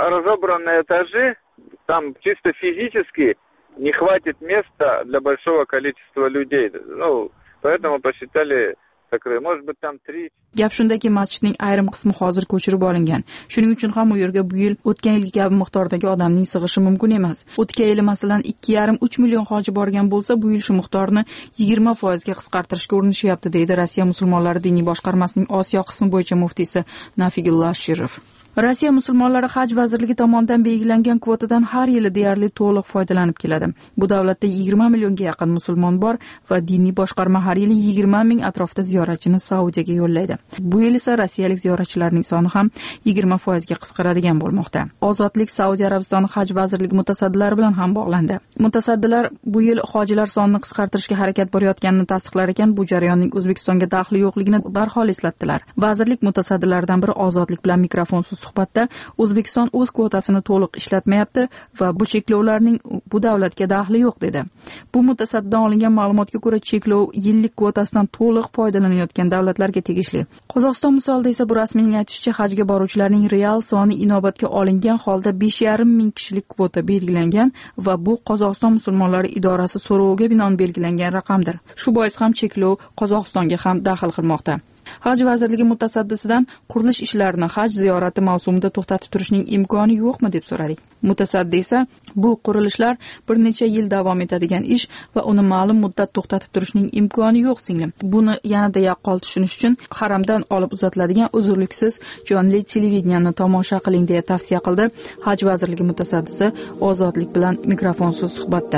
Там чисто физически не хватит места для большого количества людей. Ну, поэтому посчитали такое, может быть, там три. Gap shundaki, masjidning ayrim qismi hozir ko'chirib olingan. Shuning uchun ham u yerga bu yil o'tgan yilgi kabi miqdordagi odamning sig'ishi mumkin emas. O'tgan yili masalan ikki yarim uch million hoji borgan bo'lsa, bu yil shu miqdorni yigirma foiz ga qisqartirishga urinishyapti, deydi Rossiya musulmonlari diniy boshqarmasining Osiyo qismi bo'yicha muftiysi Nafigullah Shirov. Rossiya musulmonlari haj vazirligi tomonidan belgilangan kvotadan har yili deyarli to'liq foydalanib keladi. Bu davlatda yigirma millionga yaqin musulmon bor va diniy boshqarma har yili yigirma ming atrofida ziyoratchini Saudiyaga yo'llaydi. Bu yil esa rossiyalik ziyoratchilarning soni ham yigirma foiz ga qisqaradigan bo'lmoqda. Ozodlik Saudiya Arabistoni haj vazirligi mutasaddilari bilan ham bog'landi. Mutasaddilar bu yil hojilar sonini qisqartirishga harakat borayotganini tasdiqlar ekan, bu jarayonning O'zbekistonga daxli yo'qligini darhol eslatdilar. Vazirlik mutasaddilaridan biri Ozodlik bilan mikrofonsiz suhbatda O'zbekiston o'z kvotasini to'liq ishlatmayapti va bu cheklovlarning bu davlatga daxli yo'q, dedi. Bu mutasaddidan olingan ma'lumotga ko'ra, cheklov yillik kvotasidan to'liq foydalanayotgan davlatlarga tegishli. Qozog'iston misolida esa bu rasmiyning aytishicha, hajga boruvchilarning real soni inobatga olingan holda besh yarim ming kishilik kvota belgilangan va bu Qozog'iston musulmonlari idorasi so'roviga binoan belgilangan raqamdir. Shu bois ham cheklov Qozog'istonga ham daxl qilmoqda. Haj vazirligi mutasaddisidan qurilish ishlarini haj ziyorati mavsumida to'xtatib turishning imkoni yo'qmi deb so'radik. Mutasaddi esa bu qurilishlar bir necha yil davom etadigan ish va uni ma'lum muddat to'xtatib turishning imkoni yo'q singlim. Buni yanada yaqqol tushunish uchun haramdan olib uzatiladigan uzrliksiz jonli televideniyani tomosha qiling deya tavsiya qildi Haj vazirligi mutasaddisi Ozodlik bilan mikrofonsiz suhbatda.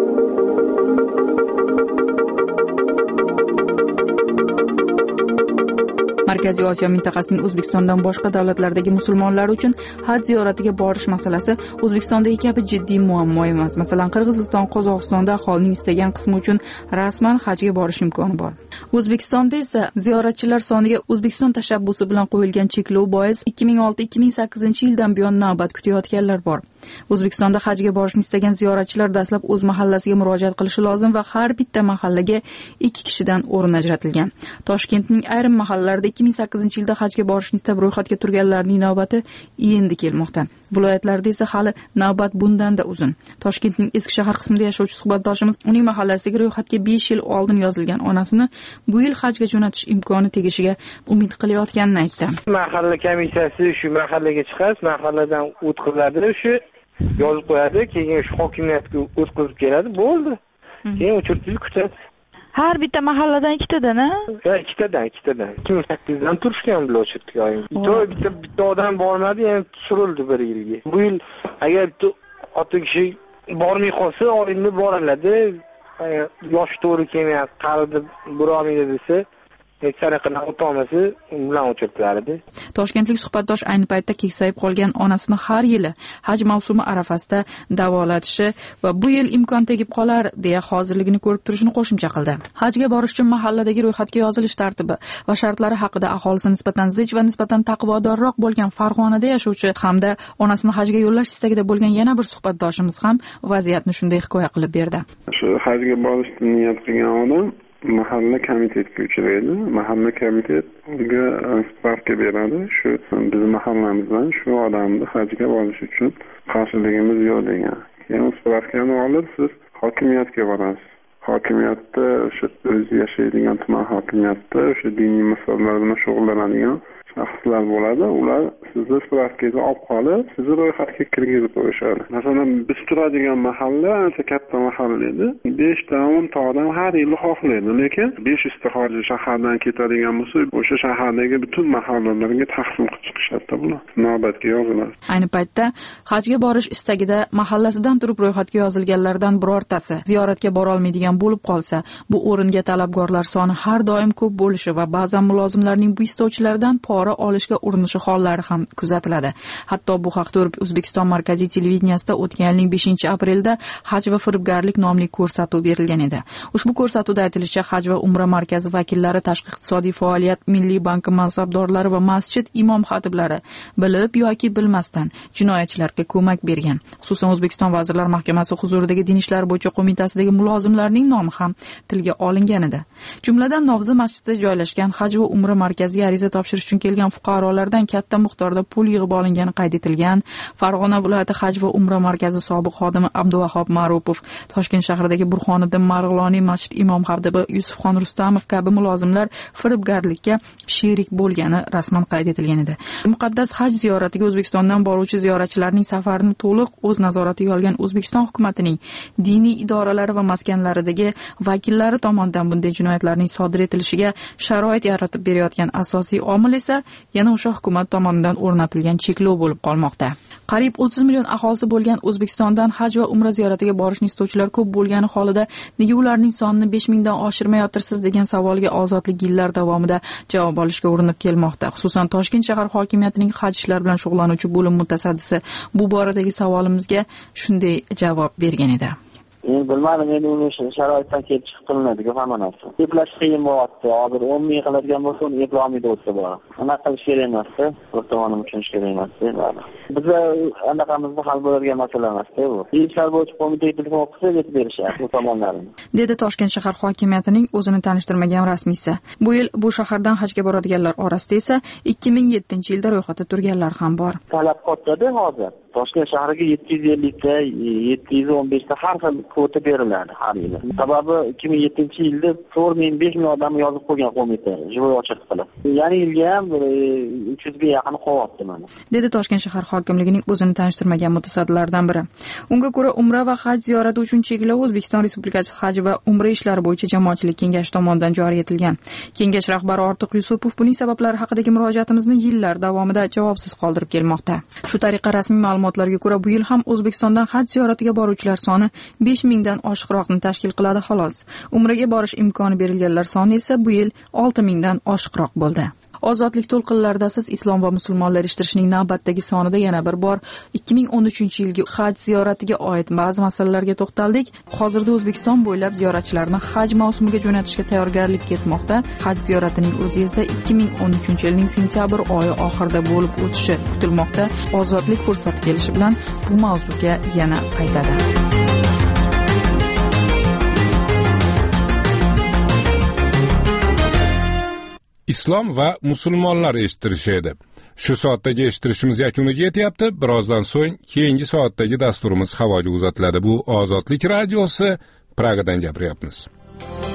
Markaziy Osiyo mintaqasining O'zbekistondan boshqa davlatlardagi musulmonlar uchun haj ziyoratiga borish masalasi O'zbekistondagi kabi jiddiy muammo emas. Masalan, Qirg'iziston, Qozog'istonda aholining istagan qismi uchun rasman hajga borish imkoni bor. O'zbekistonda esa ziyoratchilar soniga O'zbekiston tashabbusi bilan qo'yilgan cheklov bois ikki ming olti ikki ming sakkizinchi yildan buyon navbat kutayotganlar bor. O'zbekistonda hajga borishni istagan ziyoratchilar dastlab o'z mahallasiga murojaat qilishi lozim va har bitta mahallaga ikki kishidan o'rin ajratilgan. Toshkentning ayrim mahallalarida ikki ming sakkizinchi yilda hajga borishni istab ro'yxatga turganlarning navbati endi kelmoqda. Viloyatlarda esa hali navbat bundan-da uzun. Toshkentning Eski shahar qismida yashovchi suhbatdoshimiz uning mahallasidagi ro'yxatga besh yil oldin yozilgan onasini bu yil hajga jo'natish imkoni tegishiga umid qilayotganini aytdi. Mahalla komissiyasi shu mahallaga chiqadi, mahalladan o'tkazadi, shu yozib qo'yadi, keyin shu hokimiyatga o'tkazib keladi, bo'ldi. Keyin uchirib kutadi. Har bitta mahalladan ikkitadan-a? Ha, ikkitadan, ikkitadan. ikki ming sakkizdan turishgan bular o'chirdik oyim. Bitta bitta bitta odam bormadi, yana tushirildi bir yilga. Bu yil agar ota kishi bormay qolsa, oyimni boraladi. Yosh to'g'ri kelmayapti, qaridi borolmaydi desa, hech qanaqa ota-onasi bilan o'chirtiradi. Toshkentlik suhbatdosh ayni paytda keksayib qolgan onasini har yili haj mavsumi arafasida davolatishi va bu yil imkon tegib qolar deya hozirligini ko'rib turishini qo'shimcha qildi. Hajga borish uchun mahalladagi ro'yxatga yozilish tartibi va shartlari haqida aholisi nisbatan zich va nisbatan taqvodorroq bo'lgan Farg'onada yashovchi hamda onasini hajga yo'llash istagida bo'lgan yana bir suhbatdoshimiz ham vaziyatni shunday hikoya qilib berdi. Shu hajga borishni niyat qilgan odam mahalla komitetga uchraydi. Mahalla komitetiga spravka beradi. Shu biz mahallamizdan shu odamni hajga borish uchun qarshiligimiz yo'q degan. Keyin spravkani olib siz hokimiyatga borasiz. Hokimiyatda o'sha o'z yashaydigan tuman hokimiyatda o'sha diniy masalalar bilan shug'ullanadigan shaxslar bo'ladi. Ular sizni spravkangizni olib qolib, sizni ro'yxatga kirgizib qo'yishadi. Masalan, biz turadigan mahalla ancha katta mahalla edi. besh ta o'n ta odam har yil xohlaydi, lekin besh yuz ta xorijiy shahardan ketadigan bo'lsa, o'sha shahardagi butun mahallalarga taqsim qilib chiqishadi bular. Navbatga yoziladi. Ayni paytda hajga borish istagida mahallasidan turib ro'yxatga yozilganlardan birortasi ziyoratga bora olmaydigan bo'lib qolsa, bu o'ringa talabgorlar soni har doim ko'p bo'lishi va ba'zan mulozimlarning bu istovchilardan pora olishga urinishi hollari ham kuzatiladi. Hatto bu haqda O'zbekiston Markaziy televideniyasida o'tgan yilning beshinchi aprelda Haj va firibgarlik nomli ko'rsatuv berilgan edi. Ushbu ko'rsatuvda aytilishicha, Haj va Umra markazi vakillari, tashqi iqtisodiy faoliyat, Milliy banki mansabdorlari va masjid imom xatiblari bilib yoki bilmasdan jinoyatchilarga ko'mak bergan. Xususan, O'zbekiston Vazirlar Mahkamasi huzuridagi Din ishlari bo'yicha qo'mitasidagi mulozimlarning nomi ham tilga olingan edi. Jumladan, Novza masjidida joylashgan Haj va Umra markaziga ariza topshirish uchun kelgan fuqarolardan katta miqdorda pul yig'ib olingani qayd etilgan. Farg'ona viloyati Haj va Umra markazi sobiq xodimi Abduvahob Ma'rupov, Toshkent shahridagi Burxoniddin Marg'iloniy masjid imom xatibi Yusufxon Rustamov kabi mulozimlar firibgarlikka sherik bo'lgani rasman qayd etilgan edi. Muqaddas haj ziyoratiga O'zbekistondan boruvchi ziyoratchilarning safarini to'liq o'z nazoratiga olgan O'zbekiston hukumatining diniy idoralari va maskanlaridagi vakillari tomonidan bunday jinoyatlarning sodir etilishiga sharoit yaratib berayotgan asosiy omil esa yana o'sha hukumat tomonidan o'rnatilgan cheklov bo'lib qolmoqda. Qariyb o'ttiz million aholisi bo'lgan O'zbekistondan haj va umra ziyoratiga borishni istovchilar ko'p bo'lgani holida nega ularning sonini besh mingdan oshirmayotirsiz degan savolga Ozodlik yillar davomida javob olishga urinib kelmoqda. Xususan, Toshkent shahar hokimiyatining haj ishlari bilan shug'ullanuvchi bo'lim mutasaddisi bu boradagi savolimizga shunday javob bergan edi. Men bilmadim, endi uni sharoitdan kelib chiqib qilinadiku hamma narsa. Eplash qiyin bo'lyapti. Hozir o'n ming qiladigan bo'lsa, uni eplolmaydi o'tsa bo'ladi. Anaqa qilish kerak emas-da, bir tomondan tushunish kerak emas-da. Bizda anaqamizda hal bo'ladigan masala emas-da bu. Ishlar bo'yicha qo'mitaga telefon qilsa, yetib berishadi bu tomonlarni. Dedi Toshkent shahar hokimiyatining o'zini tanishtirmagan rasmiysi. Bu yil bu shahardan hajga boradiganlar orasida esa ikki ming yettinchi yilda ro'yxatda turganlar ham bor. Talab katta-da hozir. Toshkent shahriga yetti yuz ellikta, yetti yuz o'n beshta har xil kvota beriladi har yili. Sababi ikki ming yettinchi yilda to'rt ming besh ming odam yozib qo'ygan qo'mita живой ochiq qilib. Ya'ni yilga ham uch yuzga yaqin qolyapti mana. Dedi Toshkent shahar hokimligining o'zini tanishtirmagan mutasaddilardan biri. Unga ko'ra, Umra va haj ziyorati uchun cheklov O'zbekiston Respublikasi haj va umra ishlari bo'yicha jamoatchilik kengashi tomonidan joriy etilgan. Kengash rahbari Ortiq Yusupov buning sabablari haqidagi murojaatimizni yillar davomida javobsiz qoldirib kelmoqda. Shu tariqa rasmiy ma'lumotlarga ko'ra, bu yil ham O'zbekistondan haj ziyoratiga boruvchilar soni besh mingdan oshiqroqni tashkil qiladi xolos. Umraga borish imkoni berilganlar soni esa bu yil olti mingdan oshiqroq bo'ldi. Ozodlik to'lqinlarida siz islom va musulmonlar ishtirishning navbatdagi sonida yana bir bor ikki ming o'n uchinchi yilgi haj ziyoratiga oid ba'zi masalalarga to'xtaldik. Hozirda O'zbekiston bo'ylab ziyoratchilarni haj mavsumiga jo'natishga tayyorgarlik ketmoqda. Haj ziyoratining o'zi esa ikki ming o'n uchinchi yilning sentyabr oyi oxirida bo'lib o'tishi kutilmoqda. Ozodlik fursati kelishi bilan bu mavzuga yana qaytadi. Islom va musulmonlar eshittirishadi. Shu soatdagi eshittirishimiz yakuniga yetyapti. Birozdan so'ng keyingi soatdagi dasturimiz havoga uzatiladi. Bu Ozodlik radiosi, Pragadan gapiryapmiz.